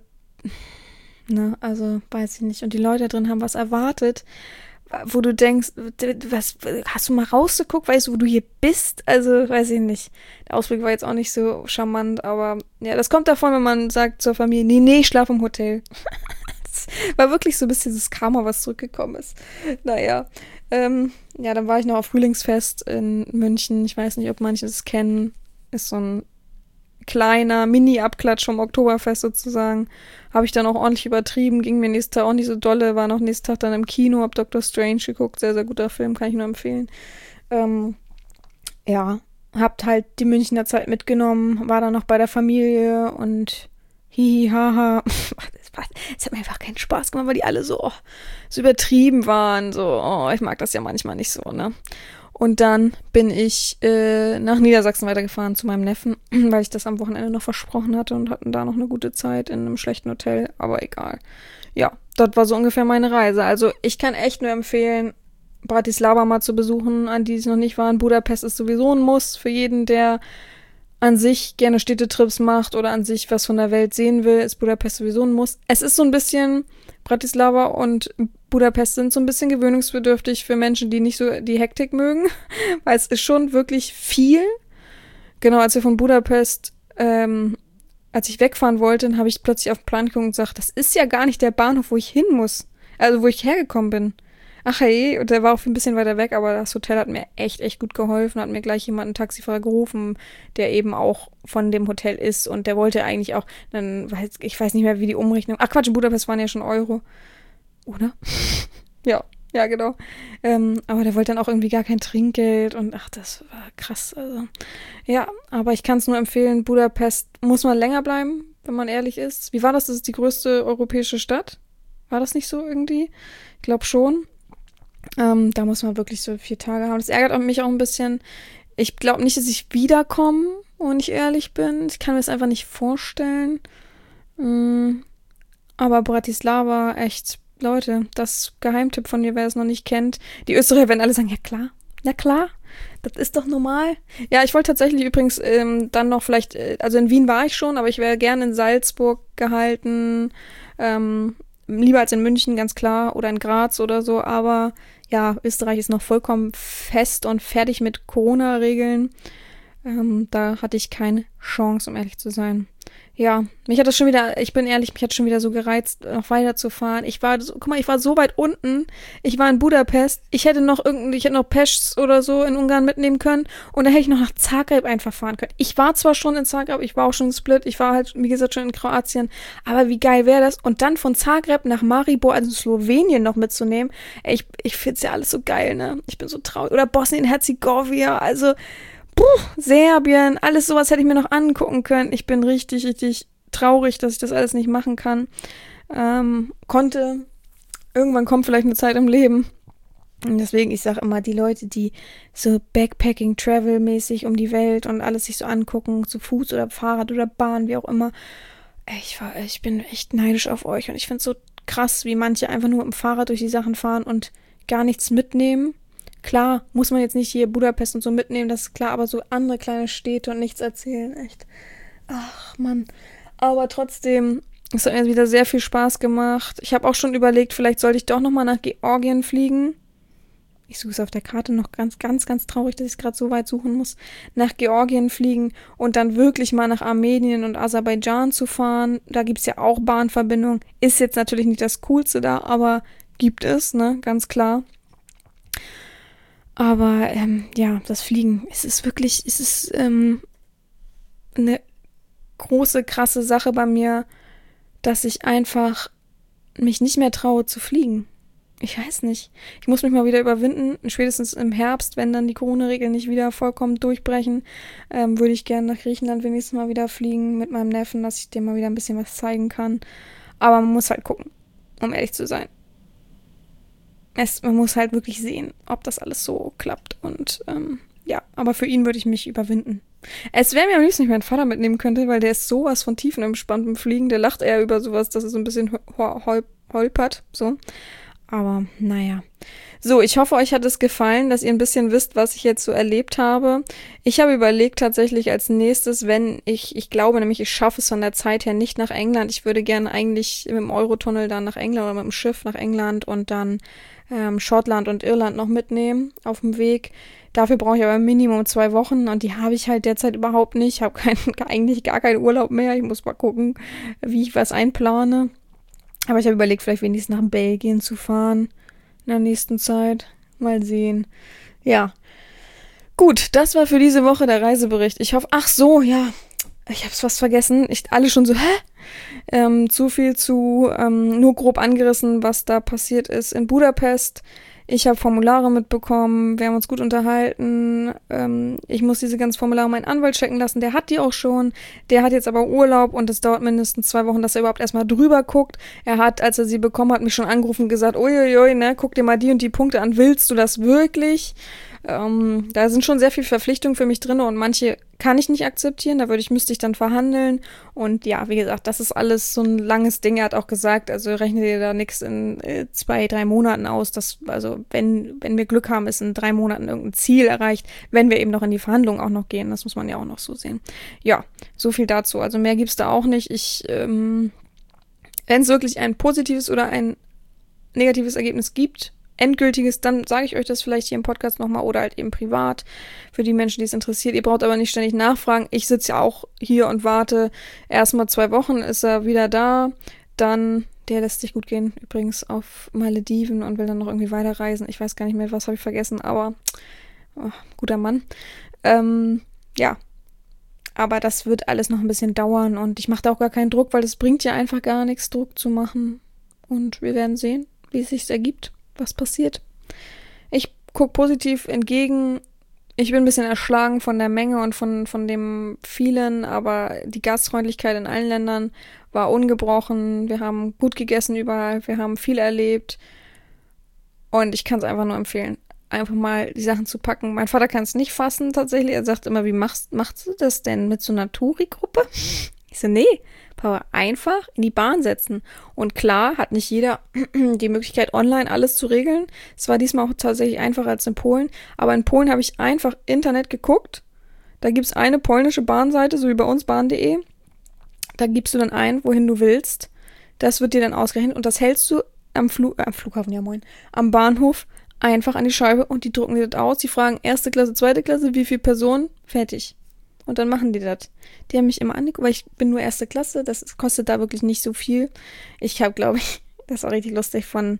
ne, also weiß ich nicht. Und die Leute drin haben was erwartet, wo du denkst, was, hast du mal rausgeguckt, weißt du, wo du hier bist? Also, weiß ich nicht. Der Ausblick war jetzt auch nicht so charmant, aber ja, das kommt davon, wenn man sagt zur Familie, nee, nee, ich schlaf im Hotel. Das war wirklich so ein bisschen das Karma, was zurückgekommen ist. Naja, ähm, ja, dann war ich noch auf Frühlingsfest in München. Ich weiß nicht, ob manche das kennen. Ist so ein kleiner Mini-Abklatsch vom Oktoberfest sozusagen. Habe ich dann auch ordentlich übertrieben, ging mir nächsten Tag auch nicht so dolle, war noch nächsten Tag dann im Kino, hab Doctor Strange geguckt, sehr, sehr guter Film, kann ich nur empfehlen. Ähm, ja, habt halt die Münchner Zeit mitgenommen, war dann noch bei der Familie und hihi, haha. Es hat mir einfach keinen Spaß gemacht, weil die alle so, oh, so übertrieben waren, so, oh, ich mag das ja manchmal nicht so, ne. Und dann bin ich äh, nach Niedersachsen weitergefahren zu meinem Neffen, weil ich das am Wochenende noch versprochen hatte und hatten da noch eine gute Zeit in einem schlechten Hotel, aber egal. Ja, das war so ungefähr meine Reise. Also ich kann echt nur empfehlen, Bratislava mal zu besuchen, an die es noch nicht waren. Budapest ist sowieso ein Muss für jeden, der an sich gerne Städtetrips macht oder an sich was von der Welt sehen will, ist Budapest sowieso ein Muss. Es ist so ein bisschen, Bratislava und Budapest sind so ein bisschen gewöhnungsbedürftig für Menschen, die nicht so die Hektik mögen, weil es ist schon wirklich viel. Genau, als wir von Budapest, ähm, als ich wegfahren wollte, dann habe ich plötzlich auf den Plan geguckt und gesagt, das ist ja gar nicht der Bahnhof, wo ich hin muss. Also, wo ich hergekommen bin. Ach hey, und der war auch ein bisschen weiter weg, aber das Hotel hat mir echt, echt gut geholfen, hat mir gleich jemand, einen Taxifahrer gerufen, der eben auch von dem Hotel ist und der wollte eigentlich auch, dann, ich weiß nicht mehr, wie die Umrechnung, ach Quatsch, in Budapest waren ja schon Euro, oder? Ja, ja, genau. Ähm, aber der wollte dann auch irgendwie gar kein Trinkgeld und ach, das war krass, also. Ja, aber ich kann es nur empfehlen, Budapest muss man länger bleiben, wenn man ehrlich ist. Wie war das? Das ist die größte europäische Stadt? War das nicht so irgendwie? Ich glaube schon. Ähm, da muss man wirklich so vier Tage haben. Das ärgert mich auch ein bisschen. Ich glaube nicht, dass ich wiederkomme, wenn ich ehrlich bin. Ich kann mir das einfach nicht vorstellen. Mhm. Aber Bratislava, echt, Leute, das Geheimtipp von mir, wer es noch nicht kennt. Die Österreicher werden alle sagen, ja klar, ja klar. Das ist doch normal. Ja, ich wollte tatsächlich übrigens ähm, dann noch vielleicht, äh, also in Wien war ich schon, aber ich wäre gerne in Salzburg gehalten, ähm, lieber als in München, ganz klar, oder in Graz oder so, aber ja, Österreich ist noch vollkommen fest und fertig mit Corona-Regeln. Ähm, da hatte ich keine Chance, um ehrlich zu sein. Ja, mich hat das schon wieder, ich bin ehrlich, mich hat schon wieder so gereizt, noch weiterzufahren. Ich war, so, guck mal, ich war so weit unten. Ich war in Budapest. Ich hätte noch irgendwie, ich hätte noch Pest oder so in Ungarn mitnehmen können. Und dann hätte ich noch nach Zagreb einfach fahren können. Ich war zwar schon in Zagreb, ich war auch schon in Split, ich war halt, wie gesagt, schon in Kroatien. Aber wie geil wäre das? Und dann von Zagreb nach Maribor, also Slowenien noch mitzunehmen. Ey, ich, ich find's ja alles so geil, ne? Ich bin so traurig. Oder Bosnien-Herzegowina, also Puh, Serbien, alles sowas hätte ich mir noch angucken können. Ich bin richtig, richtig traurig, dass ich das alles nicht machen kann. Ähm, konnte. Irgendwann kommt vielleicht eine Zeit im Leben. Und deswegen, ich sage immer, die Leute, die so Backpacking-Travel-mäßig um die Welt und alles sich so angucken, zu Fuß oder Fahrrad oder Bahn, wie auch immer. Ich, war, ich bin echt neidisch auf euch und ich finde es so krass, wie manche einfach nur mit dem Fahrrad durch die Sachen fahren und gar nichts mitnehmen. Klar, muss man jetzt nicht hier Budapest und so mitnehmen, das ist klar, aber so andere kleine Städte und nichts erzählen, echt. Ach, Mann. Aber trotzdem, es hat mir wieder sehr viel Spaß gemacht. Ich habe auch schon überlegt, vielleicht sollte ich doch nochmal nach Georgien fliegen. Ich suche es auf der Karte noch ganz, ganz, ganz traurig, dass ich es gerade so weit suchen muss. Nach Georgien fliegen und dann wirklich mal nach Armenien und Aserbaidschan zu fahren. Da gibt es ja auch Bahnverbindungen. Ist jetzt natürlich nicht das Coolste da, aber gibt es, ne, ganz klar. Aber ähm, ja, das Fliegen, es ist wirklich, es ist ähm, eine große, krasse Sache bei mir, dass ich einfach mich nicht mehr traue zu fliegen. Ich weiß nicht. Ich muss mich mal wieder überwinden. Spätestens im Herbst, wenn dann die Corona-Regeln nicht wieder vollkommen durchbrechen, ähm, würde ich gerne nach Griechenland wenigstens mal wieder fliegen mit meinem Neffen, dass ich dem mal wieder ein bisschen was zeigen kann. Aber man muss halt gucken, um ehrlich zu sein. Es, man muss halt wirklich sehen, ob das alles so klappt. Und ähm, ja, aber für ihn würde ich mich überwinden. Es wäre mir am liebsten, wenn ich meinen Vater mitnehmen könnte, weil der ist sowas von tiefenentspannt beim Fliegen. Der lacht eher über sowas, dass er so ein bisschen hol- hol- holpert. So. Aber naja. So, ich hoffe, euch hat es gefallen, dass ihr ein bisschen wisst, was ich jetzt so erlebt habe. Ich habe überlegt tatsächlich als nächstes, wenn ich, ich glaube nämlich, ich schaffe es von der Zeit her nicht nach England. Ich würde gerne eigentlich mit dem Eurotunnel dann nach England oder mit dem Schiff nach England und dann ähm, Schottland und Irland noch mitnehmen auf dem Weg. Dafür brauche ich aber Minimum zwei Wochen und die habe ich halt derzeit überhaupt nicht. Ich habe kein, eigentlich gar keinen Urlaub mehr. Ich muss mal gucken, wie ich was einplane. Aber ich habe überlegt, vielleicht wenigstens nach Belgien zu fahren in der nächsten Zeit. Mal sehen. Ja. Gut, das war für diese Woche der Reisebericht. Ich hoffe, ach so, ja, ich habe es fast vergessen. Ich, alle schon so, hä? Ähm, zu viel zu, ähm, nur grob angerissen, was da passiert ist in Budapest. Ich habe Formulare mitbekommen, wir haben uns gut unterhalten. Ähm, ich muss diese ganzen Formulare meinen Anwalt checken lassen, der hat die auch schon. Der hat jetzt aber Urlaub und es dauert mindestens zwei Wochen, dass er überhaupt erstmal drüber guckt. Er hat, als er sie bekommen hat, mich schon angerufen und gesagt, uiuiui, ne, guck dir mal die und die Punkte an, willst du das wirklich? Ähm, da sind schon sehr viele Verpflichtungen für mich drin und manche kann ich nicht akzeptieren, da würde ich, müsste ich dann verhandeln und ja, wie gesagt, das ist alles so ein langes Ding, er hat auch gesagt, also rechne dir da nichts in äh, zwei, drei Monaten aus, dass, also wenn, wenn wir Glück haben, ist in drei Monaten irgendein Ziel erreicht, wenn wir eben noch in die Verhandlungen auch noch gehen, das muss man ja auch noch so sehen. Ja, so viel dazu, also mehr gibt's da auch nicht, ich, ähm, wenn es wirklich ein positives oder ein negatives Ergebnis gibt, endgültiges, dann sage ich euch das vielleicht hier im Podcast nochmal oder halt eben privat für die Menschen, die es interessiert. Ihr braucht aber nicht ständig nachfragen. Ich sitze ja auch hier und warte. Erstmal zwei Wochen ist er wieder da. Dann, der lässt sich gut gehen, übrigens auf Malediven und will dann noch irgendwie weiterreisen. Ich weiß gar nicht mehr, was habe ich vergessen, aber oh, guter Mann. Ähm, ja, aber das wird alles noch ein bisschen dauern und ich mache da auch gar keinen Druck, weil es bringt ja einfach gar nichts, Druck zu machen. Und wir werden sehen, wie es sich ergibt. Was passiert. Ich gucke positiv entgegen. Ich bin ein bisschen erschlagen von der Menge und von, von dem vielen, aber die Gastfreundlichkeit in allen Ländern war ungebrochen. Wir haben gut gegessen überall, wir haben viel erlebt und ich kann es einfach nur empfehlen, einfach mal die Sachen zu packen. Mein Vater kann es nicht fassen tatsächlich. Er sagt immer, wie machst, machst du das denn mit so einer Touri-Gruppe? Ich so, nee, Papa, einfach in die Bahn setzen. Und klar, hat nicht jeder die Möglichkeit, online alles zu regeln. Es war diesmal auch tatsächlich einfacher als in Polen. Aber in Polen habe ich einfach Internet geguckt. Da gibt es eine polnische Bahnseite, so wie bei uns bahn punkt de. Da gibst du dann ein, wohin du willst. Das wird dir dann ausgerechnet. Und das hältst du am, Flu- äh, am Flughafen, ja moin, am Bahnhof einfach an die Scheibe und die drucken dir das aus. Die fragen erste Klasse, zweite Klasse, wie viele Personen? Fertig. Und dann machen die das. Die haben mich immer angeguckt, weil ich bin nur erste Klasse. Das kostet da wirklich nicht so viel. Ich habe, glaube ich, das war richtig lustig, von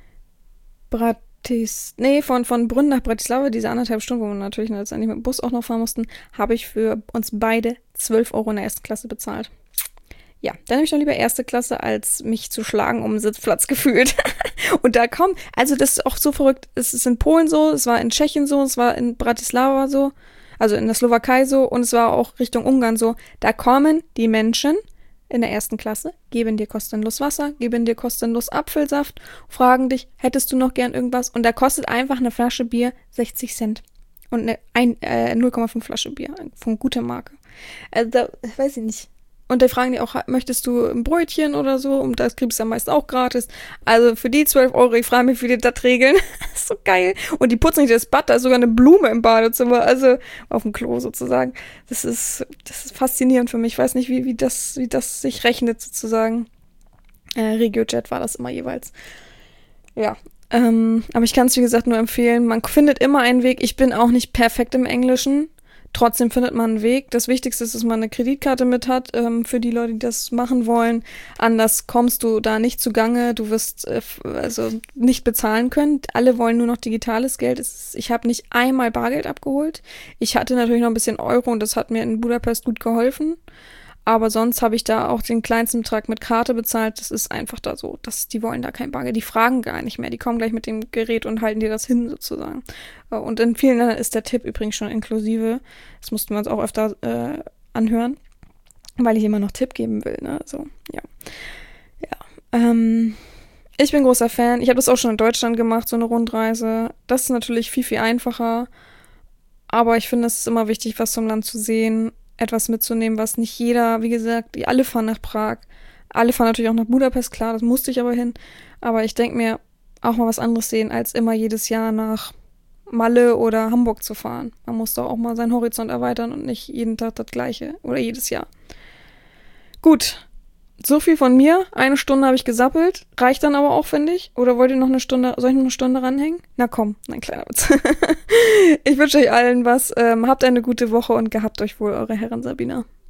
Bratis, nee, von, von Brünn nach Bratislava, diese anderthalb Stunden, wo wir natürlich letztendlich mit dem Bus auch noch fahren mussten, habe ich für uns beide zwölf Euro in der ersten Klasse bezahlt. Ja, dann nehme ich doch lieber erste Klasse, als mich zu schlagen um einen Sitzplatz gefühlt. Und da kommen, also das ist auch so verrückt, es ist in Polen so, es war in Tschechien so, es war in Bratislava so, also in der Slowakei so und es war auch Richtung Ungarn so. Da kommen die Menschen in der ersten Klasse, geben dir kostenlos Wasser, geben dir kostenlos Apfelsaft, fragen dich, hättest du noch gern irgendwas? Und da kostet einfach eine Flasche Bier sechzig Cent. Und eine ein, äh, null Komma fünf Flasche Bier von guter Marke. Also da, weiß ich nicht. Und da fragen die auch, möchtest du ein Brötchen oder so? Und das kriegst du am meisten auch gratis. Also für die zwölf Euro, ich frage mich, wie die das regeln. Das ist so geil. Und die putzen nicht das Bad, da ist sogar eine Blume im Badezimmer, also auf dem Klo sozusagen. Das ist, das ist faszinierend für mich. Ich weiß nicht, wie, wie, das, wie das sich rechnet sozusagen. Äh, RegioJet war das immer jeweils. Ja, ähm, aber ich kann es wie gesagt nur empfehlen. Man findet immer einen Weg. Ich bin auch nicht perfekt im Englischen. Trotzdem findet man einen Weg. Das Wichtigste ist, dass man eine Kreditkarte mit hat, ähm, für die Leute, die das machen wollen. Anders kommst du da nicht zugange. Du wirst äh, also nicht bezahlen können. Alle wollen nur noch digitales Geld. Es ist, ich habe nicht einmal Bargeld abgeholt. Ich hatte natürlich noch ein bisschen Euro und das hat mir in Budapest gut geholfen. Aber sonst habe ich da auch den kleinsten Betrag mit Karte bezahlt. Das ist einfach da so. Das, die wollen da kein Bargeld. Die fragen gar nicht mehr. Die kommen gleich mit dem Gerät und halten dir das hin sozusagen. Und in vielen Ländern ist der Tipp übrigens schon inklusive. Das mussten wir uns auch öfter äh, anhören, weil ich immer noch Tipp geben will. Ne? So, ja. Ja. Ähm, ich bin großer Fan. Ich habe das auch schon in Deutschland gemacht, so eine Rundreise. Das ist natürlich viel, viel einfacher. Aber ich finde, es ist immer wichtig, was vom Land zu sehen, etwas mitzunehmen, was nicht jeder, wie gesagt, die alle fahren nach Prag. Alle fahren natürlich auch nach Budapest, klar, das musste ich aber hin. Aber ich denke mir, auch mal was anderes sehen, als immer jedes Jahr nach Malle oder Hamburg zu fahren. Man muss doch auch mal seinen Horizont erweitern und nicht jeden Tag das Gleiche oder jedes Jahr. Gut, so viel von mir. Eine Stunde habe ich gesappelt. Reicht dann aber auch, finde ich. Oder wollt ihr noch eine Stunde, soll ich noch eine Stunde ranhängen? Na komm, ein kleiner Witz. Ich wünsche euch allen was. Ähm, habt eine gute Woche und gehabt euch wohl, eure Herren Sabina.